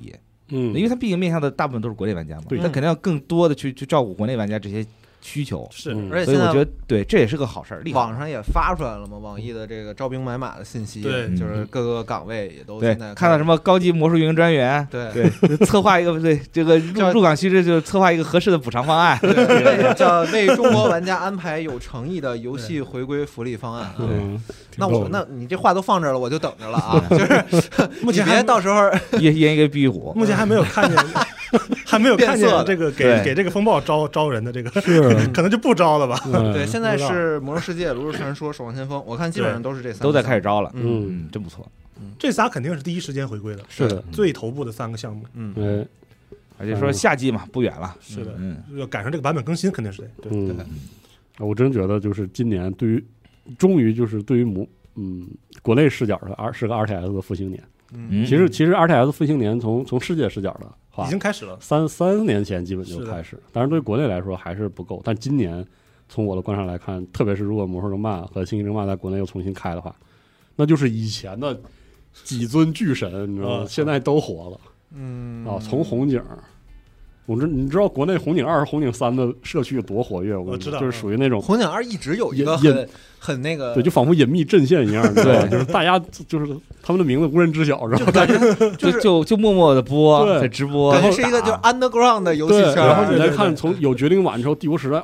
因为它毕竟面向的大部分都是国内玩家嘛，它肯定要更多的去照顾国内玩家这些需求， 是， 而且所以我觉得对，这也是个好事儿。 网上也发出来了嘛，网易的这个招兵买马的信息， 对， 就是各个岗位也都对现在看到什么高级魔术运营专员， 对， 策划一个对这个入港须知，就策划一个合适的补偿方案， 对，叫为中国玩家安排有诚意的游戏回归福利方案。那你这话都放这儿了，我就等着了啊，就是目前别到时候演一个壁虎， 目前还没有看见。还没有看见这个给这个风暴招人的这个，可能就不招了吧？ 对，现在是魔兽世界、炉石传说、守望先锋，我看基本上都是这3个都在开始招了，真不错。 这仨肯定是第一时间回归的， 是的， 最头部的3个项目。 而且说夏季嘛，不远了， 是的，要赶上这个版本更新，肯定是得。对， 我真觉得就是今年终于就是对于国内视角的是个 RTS 的复兴年。其实 RTS 复兴年从世界视角的话已经开始了 ，3年前基本就开始，当然对国内来说还是不够，但今年从我的观察来看，特别是如果魔兽争霸和星际争霸在国内又重新开的话，那就是以前的几尊巨神，你知道吗？现在都活了，从红警。你知道国内红警2和红警3的社区有多活跃？我知道， 就是属于那种红警2一直有一个很那个， 对，就仿佛隐秘阵线一样，对，就是大家就是他们的名字无人知晓， 就感觉就默默的播，在直播， 感觉是一个就 underground 的游戏圈。 然后你再看，从有决定版之后，帝国时代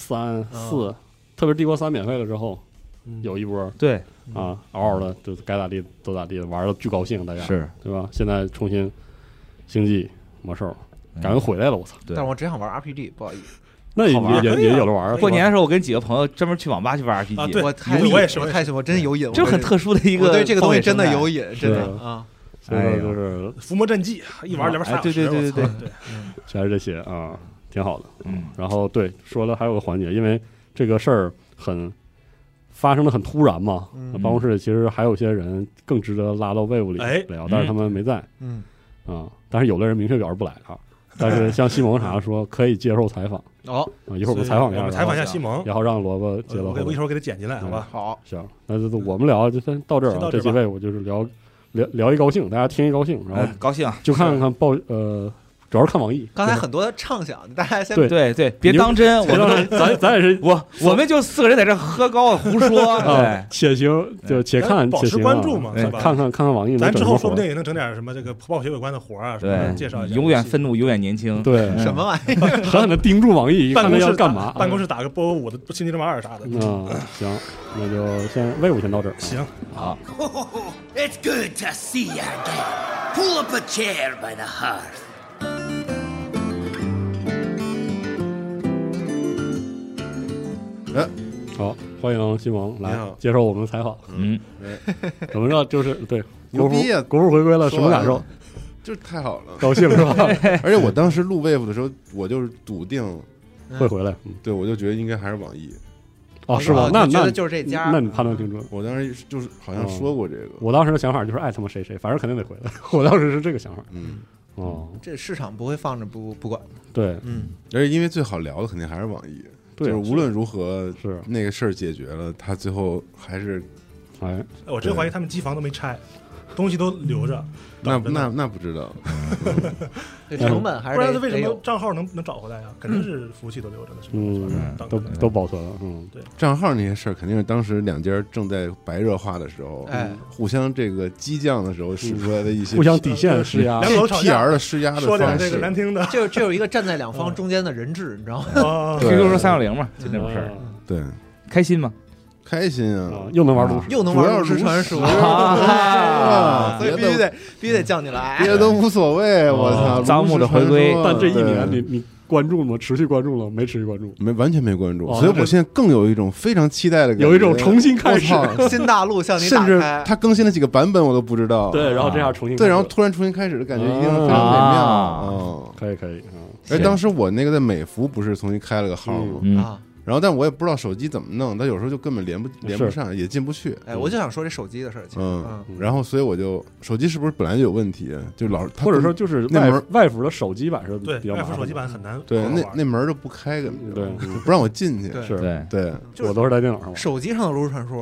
2、3、4，特别是帝国3免费了之后，有一波对嗷嗷的，就该咋地都咋地，玩的巨高兴，大家是对吧？现在重新星际魔兽。感觉回来了，我操！ 但是我只想玩 RPG， 不好意思。 那也有的玩。 过年的时候，我跟几个朋友专门去网吧去玩 RPG。 我也是， 我太喜欢，我真有瘾。 这很特殊的一个， 对这个东西真的有瘾，真的啊。 所以说就是伏魔战记一玩2边3小时。 对， 全是这些啊，挺好的。然后对说了还有个环节，因为这个事儿发生的很突然嘛，办公室里其实还有些人更值得拉到 Wave 里聊，但是他们没在。但是有的人明确表示不来啊。但是像西蒙啥说可以接受采访一会儿我们采访一下西蒙， 然后让萝卜接到， 我一会儿给他剪进来，好吧？ 好， 行，那就我们聊就先到这儿啊。这几位我就是聊一高兴，大家听一高兴，然后高兴就看看主要是看网易。 刚才很多的畅想，大家先对，别当真。我们咱也是我们就4个人在这喝高胡说，对， 且行就且看， 保持关注嘛， 看看网易。 咱之后说不定也能整点什么这个暴雪有关的活啊， 对， 介绍一下。 永远愤怒，永远年轻。 对， 什么玩意儿？ 狠狠的盯住网易，看他要干嘛。 办公室打个波5的星际争霸2啥的。 行，那就Wave先到这儿。 行， 好。 It's good to see you again. Pull up a chair by the hearth. 好，欢迎西蒙来接受我们的采访。怎么着？就是对， 牛逼啊！ 国服回归了，什么感受？ 就是太好了， 高兴是吧？ 而且我当时录 Wave 的时候，我就是笃定会回来。 对，我就觉得应该还是网易。 是吧？那觉得就是这家。 那你判断挺准。 我当时就是好像说过这个。 我当时的想法就是爱他妈谁，反正肯定得回来。我当时是这个想法。 这市场不会放着不管的。 对， 而且因为最好聊的肯定还是网易。 对， 就是无论如何是那个事儿解决了，他最后还是， 我真怀疑他们机房都没拆，东西都留着。 那不知道， 成本还是不然为什么账号能找回来呀？肯定是服务器都留着的， 都保存了。 对， 账号那些事儿肯定是当时两家正在白热化的时候，互相这个激将的时候使出来的一些互相底线施压 ，PR 的施压的方式。 说点这个难听的， 这有一个站在两方中间的人质，你知道吗 ？QQ 说360嘛，就那种事儿。 对， 开心吗？ 开心啊， 又能玩炉石， 又能玩炉石传说，所以必须得叫你来， 别的都无所谓。我操， 张牧的回归， 但这一年你关注吗？持续关注了？没持续关注？ 完全没关注。所以我现在更有一种非常期待的感觉， 有一种重新开始新大陆向你打开。甚至它更新了几个版本我都不知道。 对，然后这样重新对，然后突然重新开始的感觉一定非常美妙。 可以。 而当时我那个在美服不是重新开了个号吗？然后，但我也不知道手机怎么弄，它有时候就根本连不上，也进不去。 我就想说这手机的事儿。 然后所以我就手机是不是本来就有问题？就或者说就是外服的手机版是比较外服手机版很难。 对，那门就不开，根本就不让我进去。 是， 对， 我都是在电脑上玩。 手机上的炉石传说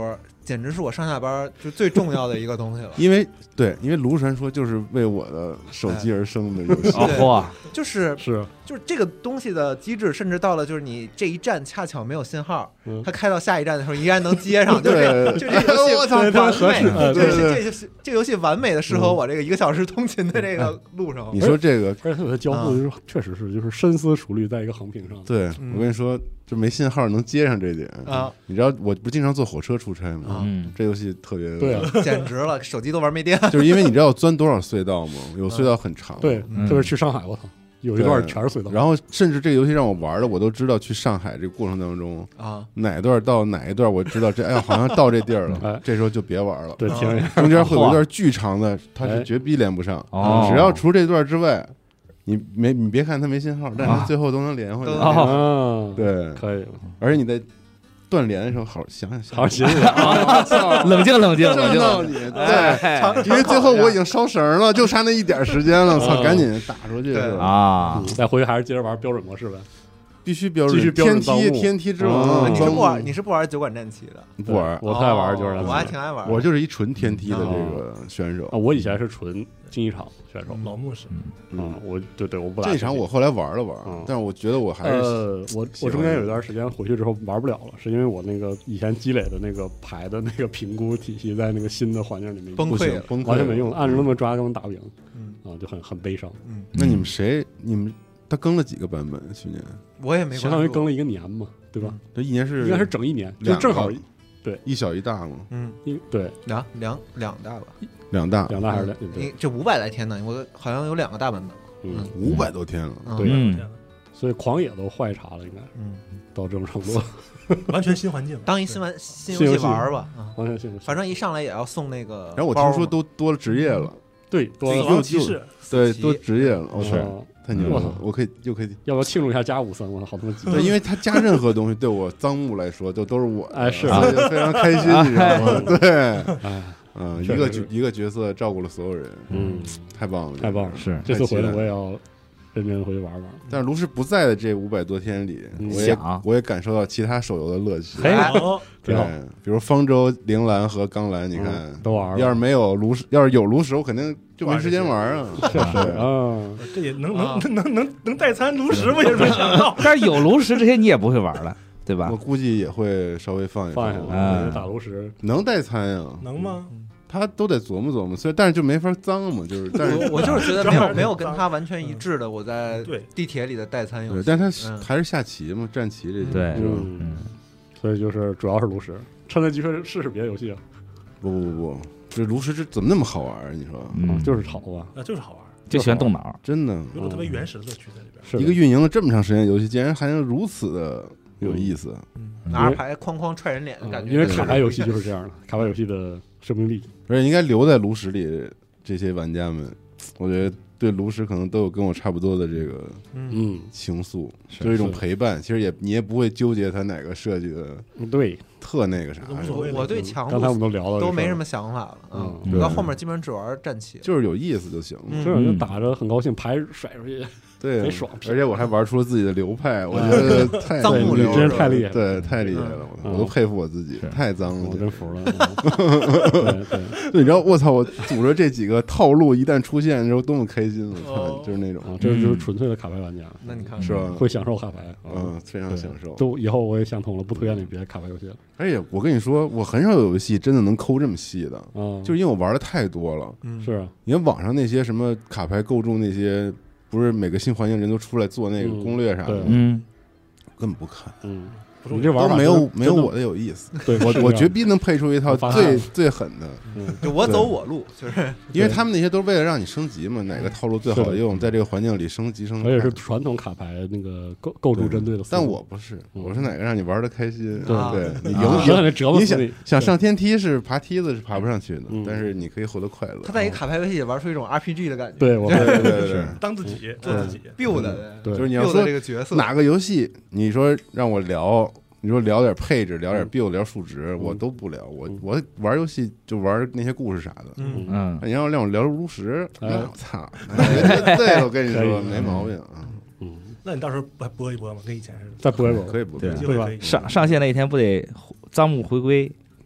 简直是我上下班就最重要的一个东西了。 因为炉石传说就是为我的手机而生的游戏。 哇， 就是这个东西的机制，甚至到了就是你这一站恰巧没有信号，它开到下一站的时候依然能接上，就这游戏完美，这游戏完美的适合我这个1个小时通勤的这个路上。 你说这个， 而且它的交互就是确实是就是深思熟虑在一个横屏上。 对，我跟你说，就没信号能接上这点啊！你知道我不经常坐火车出差吗？这游戏特别对啊， 简直了，手机都玩没电。 就是因为你知道要钻多少隧道吗？有隧道很长， 对，特别是去上海，我操，有一段全是隧道。 然后甚至这个游戏让我玩的，我都知道去上海这个过程当中啊，哪段到哪一段，我知道这哎呀好像到这地儿了，这时候就别玩了。 对， 中间会有一段巨长的，它是绝逼连不上。只要除这段之外。你别看它没信号，但是最后都能连回来。对， 可以。 而且你在断连的时候，好想想， 好想想， 冷静。 对，因为最后我已经烧绳了，就差那一点时间了，操，赶紧打出去啊！ 再回去还是接着玩标准模式呗。 必须标准，天梯之王。 你是不玩酒馆战棋的？ 不玩， 我太爱玩就是我还挺爱玩。 我就是一纯天梯的这个选手。 我以前是纯竞技场选手， 老牧师。 我我不打这场我后来玩了玩，但是我觉得我还是我中间有一段时间回去之后玩不了了，是因为我那个以前积累的那个牌的那个评估体系在那个新的环境里面崩溃了， 完全没用，按着那么抓根本打不赢，就很悲伤。 那你们他更了几个版本？去年我也没， 相当于更了1个年嘛，对吧？ 这一年是应该是整1年，就正好对一小一大嘛。 对， 两大吧 ，2大还是2？ 这500来天呢，我好像有2个大版本 ，500多天了， 对，所以狂野都坏茬了，应该，到这种程度， 完全新环境， 当一新游戏玩吧， 完全新， 反正一上来也要送那个， 然后我听说都多了职业了， 对， 死亡骑士， 对，多职业了，OK。太牛了！我可以， 要不要庆祝一下加5森？我操，好他妈急！ 对，因为他加任何东西，对我赃木来说，都是我， 是非常开心，你知道吗？对，一个角色照顾了所有人，太棒了， 太棒了！是，这次回来我也要认真回去玩玩。 但是炉石不在的这500多天里，我也感受到其他手游的乐趣。对，比如方舟、铃兰和钢兰，你看都玩了。 要是没有炉石，要是有炉石，我肯定就没时间玩啊。 是啊， 这也能代餐炉石，我也没想到。 但是有炉石这些你也不会玩了，对吧？ 我估计也会稍微放一下，打炉石能代餐呀？ 能吗？ 他都得琢磨琢磨，所以但是就没法脏嘛，就是。但是我就是觉得没有跟他完全一致的，我在地铁里的代餐游戏。 但是他还是下棋嘛，战棋这些。 对， 所以就是主要是炉石，趁他机会试试别的游戏啊。 不，这炉石这怎么那么好玩？你说， 就是好啊， 就是好玩， 就喜欢动脑， 真的有特别原始的乐趣在里边。 一个运营了这么长时间的游戏，竟然还能如此的有意思， 拿着牌哐哐踹人脸的感觉。 因为卡牌游戏就是这样的，卡牌游戏的生命力， 而且应该留在炉石里这些玩家们，我觉得对炉石可能都有跟我差不多的这个情愫，就是一种陪伴。其实你也不会纠结它哪个设计的对特那个啥。 我对强度刚才我们都聊了， 都没什么想法了。到后面基本上只玩战棋， 就是有意思就行。 就是就打着很高兴，牌甩出去。 对， 贼爽， 而且我还玩出了自己的流派，我觉得太脏木流， 真是太厉害了， 对，太厉害了，我都佩服我自己，太脏了， 我真服了。 对，你知道，我操，我组织这几个套路一旦出现之后，多么开心！我操，就是那种， 这就是纯粹的卡牌玩家。 那你看是吧？ 会享受卡牌， 非常享受。 都以后我也想通了，不推荐你别的卡牌游戏了。 而且我跟你说，我很少有游戏真的能抠这么细的，就是因为我玩的太多了。 是啊， 你看网上那些什么卡牌构筑那些。不是每个新环境人都出来做那个攻略啥的，根本不看， 你这玩法没有我的有意思。 对， 我绝逼能配出一套最狠的， 就我走我路，就是因为他们那些都是为了让你升级嘛，哪个套路最好用，在这个环境里升级。 而且是传统卡牌那个构筑针对的， 但我不是，我是哪个让你玩的开心，对你想上天梯是爬梯子是爬不上去的，但是你可以获得快乐。 他在一个卡牌游戏里玩出一种 RPG 的感觉， 对， 对， 当自己做自己 build 的， 就是你要说这个角色哪个游戏，你说让我聊。你说聊点配置，聊点 build，聊数值，我都不聊。我玩游戏就玩那些故事啥的。你要让我聊炉石，我操！对，我跟你说没毛病啊。 那你到时候还播一播吗？跟以前似的。 再播一播， 可以播， 对吧？ 上线那一天不得脏木回归？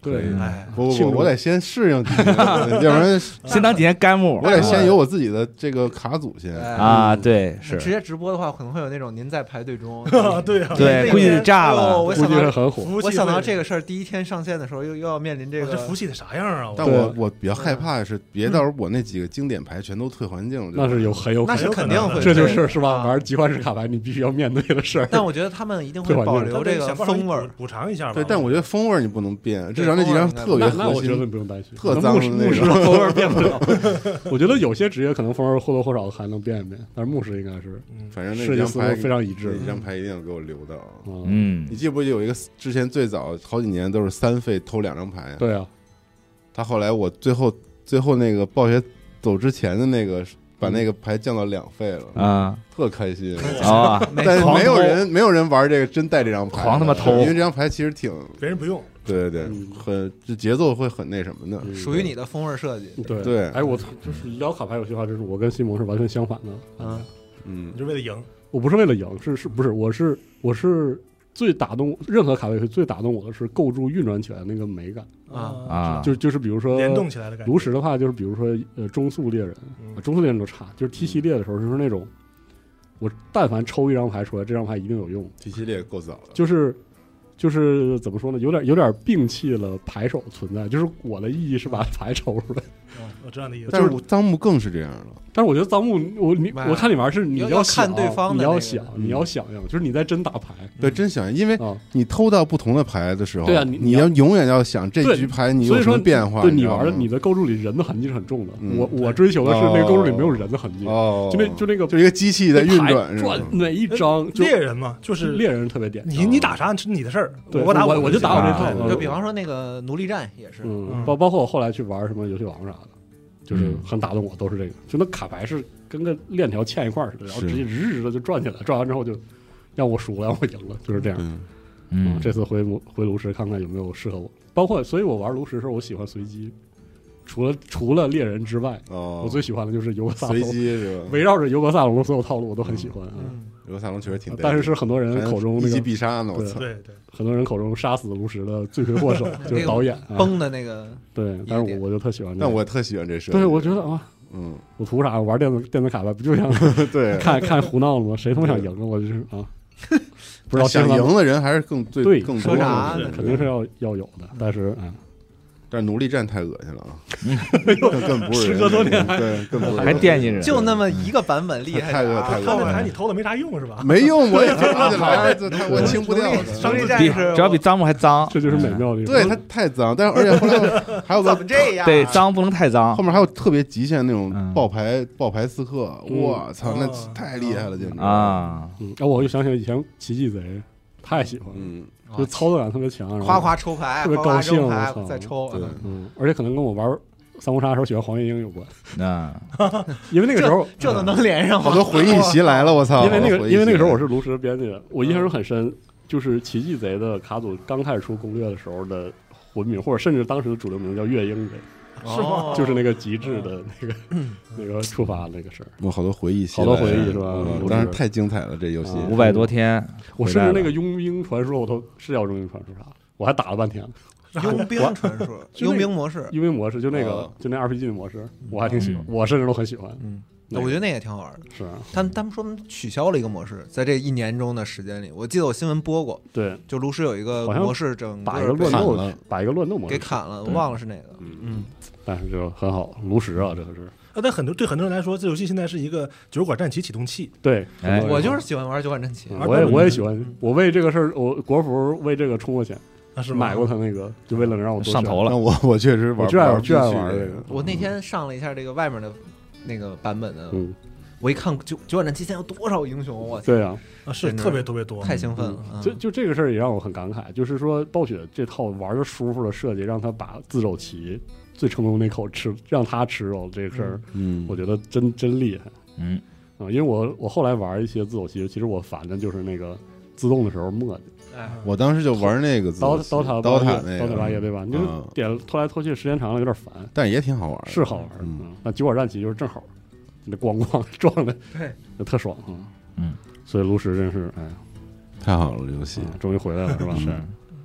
对， 不，我得先适应几天，要不然先当几天干木， 我得先有我自己的这个卡组先啊。对，是直接直播的话，可能会有那种您在排队中， 对啊， 对，估计是炸了， 我想到很火。 我想到这个事儿，第一天上线的时候，又要面临这个， 这服务器得啥样啊？ 但我比较害怕的是，别到时候我那几个经典牌全都退环境了， 那是很有可能， 那是肯定会， 这就是吧？玩集幻式卡牌，你必须要面对的事儿。 但我觉得他们一定会保留这个风味， 补偿一下吧。 对，但我觉得风味你不能变，至少那几张特别核心， 那我觉得不用担心， 特脏的牧师风味变不了。我觉得有些职业可能风味或多或少还能变一变，但是牧师应该是， 反正那张牌非常一致， 那张牌一定要给我留到。你记不记得有一个之前最早好几年都是3费偷2张牌？ 对啊， 他后来我最后那个暴雪走之前的那个。把那个牌降到2费了啊，特开心啊！ 但是没有人玩这个真带这张牌， 狂他妈偷， 因为这张牌其实挺别人不用， 对，很这节奏会很那什么的， 属于你的风味设计。 对，哎，我就是聊卡牌游戏的话，就是我跟西蒙是完全相反的你是为了赢， 我不是为了赢，不是我是。最打动任何卡牌游戏，最打动我的是构筑运转起来的那个美感就是比如说联动起来的感觉。 炉石的话，就是比如说中速猎人，中速猎人都差，就是 T 系列的时候，就是那种我但凡抽一张牌出来，这张牌一定有用。 T 系列够早的， 就是怎么说呢？有点摒弃了牌手存在，就是我的意义是把牌抽出来。 我知道你意思， 但是脏木更是这样了。 但是我觉得脏木，我看你玩是你要看对方的， 你要想象，就是你在真打牌， 对，真想，因为你偷到不同的牌的时候， 对啊， 你要永远要想这局牌你有什么变化。 对你玩的，你的构筑里人的痕迹是很重的。我追求的是那个构筑里没有人的痕迹，就那个就一个机器在运转， 哪一张猎人嘛，就是猎人特别点， 你打啥是你的事儿， 我打我就打我这套。 就比方说那个奴隶战也是， 包括我后来去玩什么游戏王啥的。就是很打动我，都是这个，就那卡牌是跟个链条嵌一块似的，然后直接日的就转起来，转完之后就让我输了，让我赢了，就是这样。这次回炉石看看有没有适合我，包括所以我玩炉石的时候，我喜欢随机，除了猎人之外，我最喜欢的就是尤格萨龙， 随机是吧？ 围绕着尤格萨龙的所有套路我都很喜欢尤格萨龙确实挺， 但是很多人口中那个一击必杀呢，我操！ 对， 很多人口中杀死炉石的罪魁祸首就是导演崩的那个， 对，但是我就特喜欢， 但我特喜欢这设计， 对，我觉得我图啥？我玩电子卡牌不就想对看胡闹了吗？谁他妈想赢啊？我就是不知道想赢的人还是更多，肯定是要有的，但是但是奴隶战太恶心了啊！更不是时隔多年， 对，更不是还惦记着， 就那么一个版本厉害， 太恶他那牌你偷了没啥用是吧？ 没用，我也听不起来，我清不掉的。 奴隶战只要比脏木还脏， 这就是美妙的。 对，它太脏，但是而且后来还有个怎么这样？ 对，脏不能太脏。 后面还有特别极限那种爆牌刺客，我操，那太厉害了，简直啊！ 我就想起以前奇迹贼，太喜欢了。就操作感特别强， 夸抽牌， 特别高兴， 再抽， 而且可能跟我玩三国杀的时候喜欢黄月英有关因为那个时候这都能连上， 好多回忆袭来了，我操！ 因为那个时候我是炉石的编辑，我印象中很深，就是奇迹贼的卡组刚开始出攻略的时候的魂名，或者甚至当时的主流名叫月鹰贼。 是吗？ 就是那个极致的那个触发那个事儿， 我好多回忆， 好多回忆是吧？ 当时太精彩了，这游戏 500多天， 我甚至那个佣兵传说我都是要佣兵传说啥，我还打了半天。 佣兵传说，佣兵模式就那个就那 RPG 的模式，我还挺喜欢，我甚至都很喜欢。 我觉得那也挺好玩的。 是啊， 他们说取消了一个模式，在这1年中的时间里，我记得我新闻播过。 对， 就炉石有一个模式，整把一个乱斗把一个乱斗模式给砍了，我忘了是哪个。 但是就很好，炉石啊，这个是。 但对很多人来说，这游戏现在是一个酒馆战旗启动器。 对， 我就是喜欢玩酒馆战旗， 我也喜欢。我为这个事儿，我国服为这个充过钱。 是买过他那个，就为了能让我上头了。 我确实玩， 巨爱玩这个。 我那天上了一下这个外面的那个版本的，我一看酒馆战旗现在有多少英雄，我对啊， 是特别多， 太兴奋了。 就这个事儿也让我很感慨，就是说暴雪这套玩的舒服的设计，让他把自走棋最成功那口吃，让他吃肉这个事儿，我觉得真厉害。因为我后来玩一些自走棋，其实我烦的就是那个自动的时候磨叽。 我当时就玩那个刀塔那个 8页对吧？你就点拖来拖去，时间长了有点烦， 但也挺好玩， 是好玩。那酒馆战棋就是正好，你那咣咣撞的， 对， 就特爽。所以炉石真是太好了，游戏终于回来了，是吧？ 是。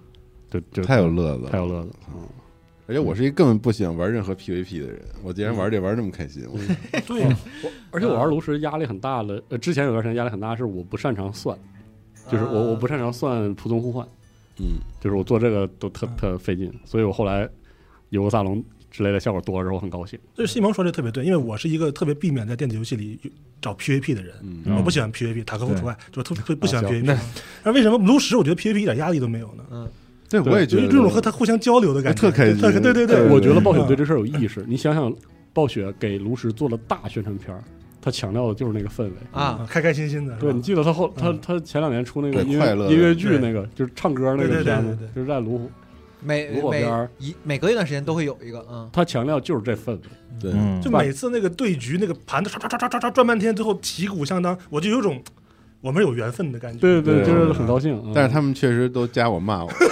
就太有乐子， 太有乐子。 而且我是一个根本不喜欢玩任何 PVP 的人，我竟然玩这么开心。 对， 而且我玩炉石压力很大的，之前有段时间压力很大，是我不擅长算，就是我不擅长算普通互换，就是我做这个都特费劲，所以我后来有个萨隆之类的效果多了之后，我很高兴。 就是西蒙说的特别对，因为我是一个特别避免在电子游戏里找 PVP 的人，我不喜欢 PVP， 塔科夫除外，就特别不喜欢 PVP。那为什么炉石我觉得 PVP 一点压力都没有呢？ 对，我也觉得这种和他互相交流的感觉特开心。 对， 我觉得暴雪对这事儿有意识。你想想，暴雪给炉石做了大宣传片，他强调的就是那个氛围啊，开开心心的。 对，你记得他前2年出那个音乐剧那个，就是唱歌那个片子，就是在炉火边每隔一段时间都会有一个， 他强调就是这氛围。 对， 就每次那个对局那个盘子唰转半天，最后旗鼓相当，我就有种我们有缘分的感觉。 对，就是很高兴。 但是他们确实都加我骂我，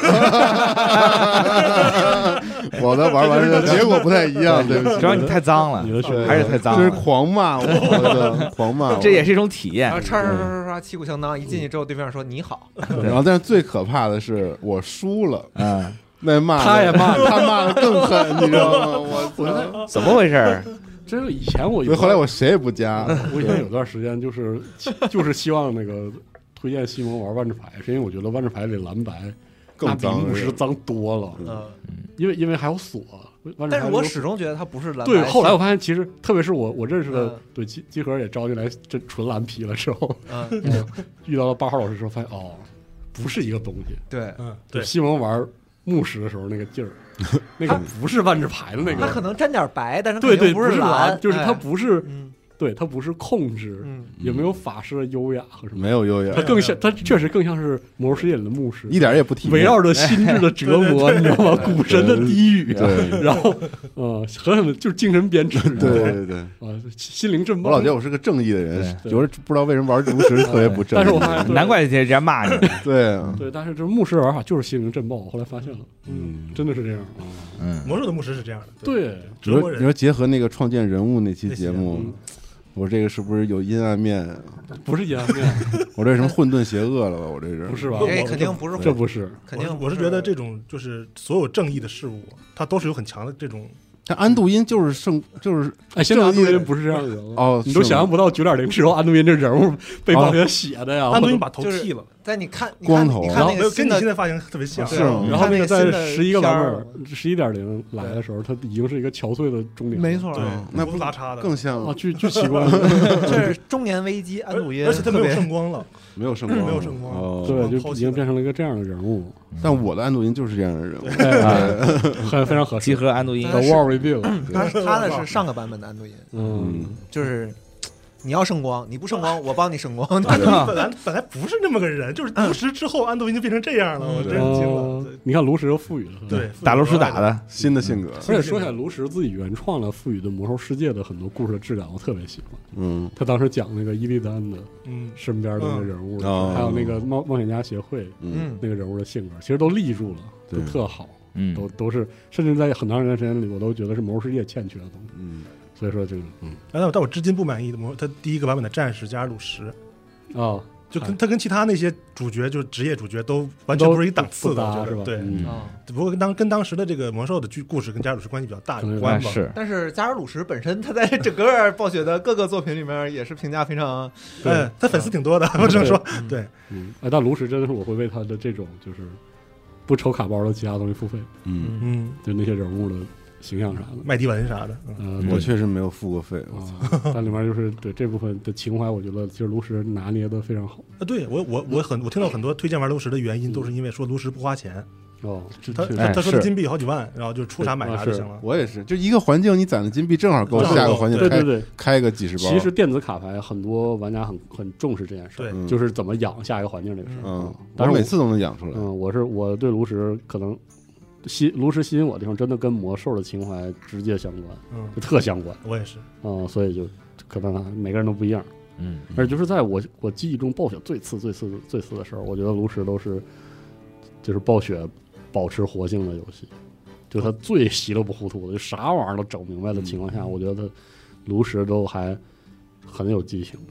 我的玩完的结果不太一样，对不起， 主要你太脏了，还是太脏了， 就是狂骂我，狂骂我， 这也是一种体验。 唰旗鼓相当，一进去之后，对面说你好， 然后但是最可怕的是我输了，那骂他也骂， 他骂的更狠，你知道吗？我怎么回事？ 真是以前后来我谁也不加， 我以前有段时间就是希望那个推荐西蒙玩万智牌，是因为我觉得万智牌里蓝白更脏， 比牧师脏多了。因为还有锁， 但是我始终觉得它不是蓝白。 对，后来我发现其实特别是我认识的，对集合也招进来这纯蓝皮了之后，遇到了8号老师之后，发现不是一个东西。 对， 对， 西蒙玩牧师的时候那个劲儿，那个不是万智牌的那个， 它可能沾点白，但是对不是蓝，就是它不是，对，它不是控制，也没有法师的优雅和什么， 没有优雅， 它更像，它确实更像是魔兽世界里的牧师， 一点也不体面， 围绕着心智的折磨，你知道吗？股神的低语，然后狠狠的就是精神鞭笞， 对心灵震爆。 我老觉得我是个正义的人，有时不知道为什么玩炉石特别不正义， 但是我发现难怪人家骂你， 对， 但是这牧师玩法就是心灵震爆，我后来发现了，真的是这样啊， 魔兽的牧师是这样的， 对， 你说结合那个创建人物那期节目。我这个是不是有阴暗面？ 不是阴暗面， 我这什么混沌邪恶了吧？我这是不是吧？ 这肯定不是， 这不是， 肯定我是觉得这种就是所有正义的事物，它都是有很强的这种。 但安度因就是现在安度因不是这样的人哦， 你都想象不到9.0之后安度因这人物被暴雪写的呀。 安度因把头剃了， 在你看光头， 然后跟你现在发型特别像， 是。 然后那个在11个版本11.0来的时候，它已经是一个憔悴的中年， 没错， 那不拉碴的， 更像啊，巨奇怪， 这是中年危机，安度因， 而且他没有圣光了， 没有圣光， 对，就已经变成了一个这样的人物。 但我的安度因就是这样的人物， 非常合适。 集合安度因的 War Reveal， 他的是上个版本的安度因，就是你要圣光，你不圣光，我帮你圣光。 安度因本来不是那么个人，就是炉石之后，安度因就变成这样了，我真是惊了。 你看炉石又赋予了， 对， 打炉石打的新的性格。 而且说起来，炉石自己原创了赋予的魔兽世界的很多故事的质感，我特别喜欢。他当时讲那个伊利丹的，身边的那个人物，还有那个冒险家协会，那个人物的性格，其实都立住了，都特好。都是，甚至在很长一段时间里，我都觉得是魔兽世界欠缺的东西。所以说这个， 但我至今不满意的他第一个版本的战士加入炉石就他跟其他那些主角，就职业主角都完全不是一档次的， 是吧？ 对，不过跟当时的这个魔兽的故事跟加鲁什关系比较大有关吧。 但是加尔鲁什本身，他在整个暴雪的各个作品里面也是评价非常， 他粉丝挺多的，我只能说，对， 但炉石真的是我会为他的这种就是不抽卡包的其他东西付费，就那些人物的形象啥的， 麦迪文啥的， 我确实没有付过费， 但里面就是对这部分的情怀，我觉得其实炉石拿捏的非常好。 对我听到很多推荐玩炉石的原因，都是因为说炉石不花钱。他说的金币好几万，然后就出啥买啥就行了。 我也是，就一个环境，你攒的金币正好够下个环境开个几十包。 其实电子卡牌很多玩家很重视这件事，就是怎么养下一个环境这个事。 但是每次都能养出来。 我对炉石可能炉石吸引我的地方，真的跟魔兽的情怀直接相关，就特相关。 我也是， 所以就可能每个人都不一样。而就是在我记忆中，暴雪最次的时候，我觉得炉石就是暴雪保持活性的游戏，就他最稀里不糊涂的，就啥玩意儿都整明白的情况下，我觉得炉石都还很有激情。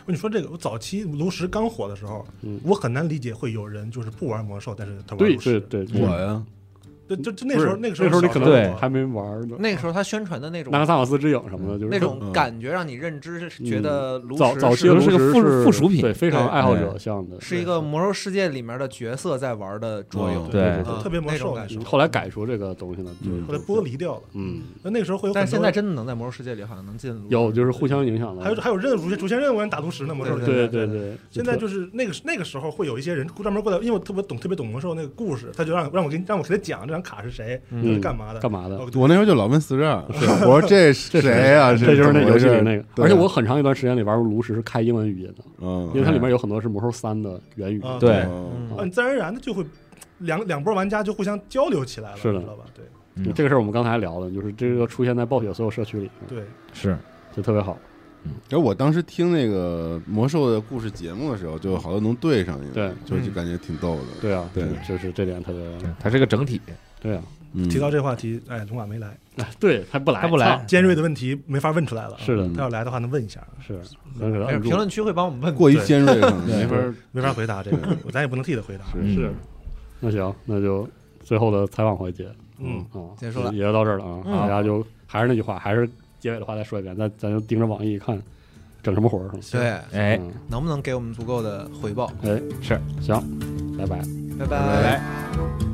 你说这个，我早期炉石刚火的时候，我很难理解会有人就是不玩魔兽，但是他玩炉石。 对， 我呀。 就那时候你可能还没玩呢。 那个时候他宣传的那种纳克萨瓦斯之影什么的，就是那种感觉让你认知，觉得炉石早期炉石是个附属品， 对，非常爱好者向的， 是一个魔兽世界里面的角色在玩的桌游， 对， 特别魔兽。 后来改出这个东西了， 后来剥离掉了。那个时候会有， 但是现在真的能在魔兽世界里好像能进， 有就是互相影响的， 还有任务主线任务打炉石呢，魔兽里。 对。 现在就是那个时候会有一些人专门过来，因为我特别懂魔兽那个故事，他就让我给他讲这张卡是谁，是干嘛的。 我那时候就老问四十二，我说这是谁啊？ 这就是那游戏里那个。而且我很长一段时间里玩炉石是开英文语音的，因为它里面有很多是魔兽3的原语。 对， 你自然而然的就会两波玩家就互相交流起来了， 是的， 知道吧？对， 这个事儿我们刚才还聊了，就是这个出现在暴雪所有社区里， 对， 是就特别好。 然后我当时听那个魔兽的故事节目的时候，就好多能对上， 对， 就感觉挺逗的。 对啊，对，就是这点特别， 它是个整体。 对啊。 提到这话题，龙马没来， 对他不来， 尖锐的问题没法问出来了。 是的， 他要来的话能问一下。 是， 评论区会帮我们问。 过于尖锐了， 没法回答这个，咱也不能替他回答。 是，那行，那就最后的采访环节， 结束了， 也就到这儿了啊。大家就还是那句话，还是结尾的话再说一遍，咱就盯着网易看，整什么活儿？ 对，能不能给我们足够的回报？ 是，行，拜拜， 拜拜。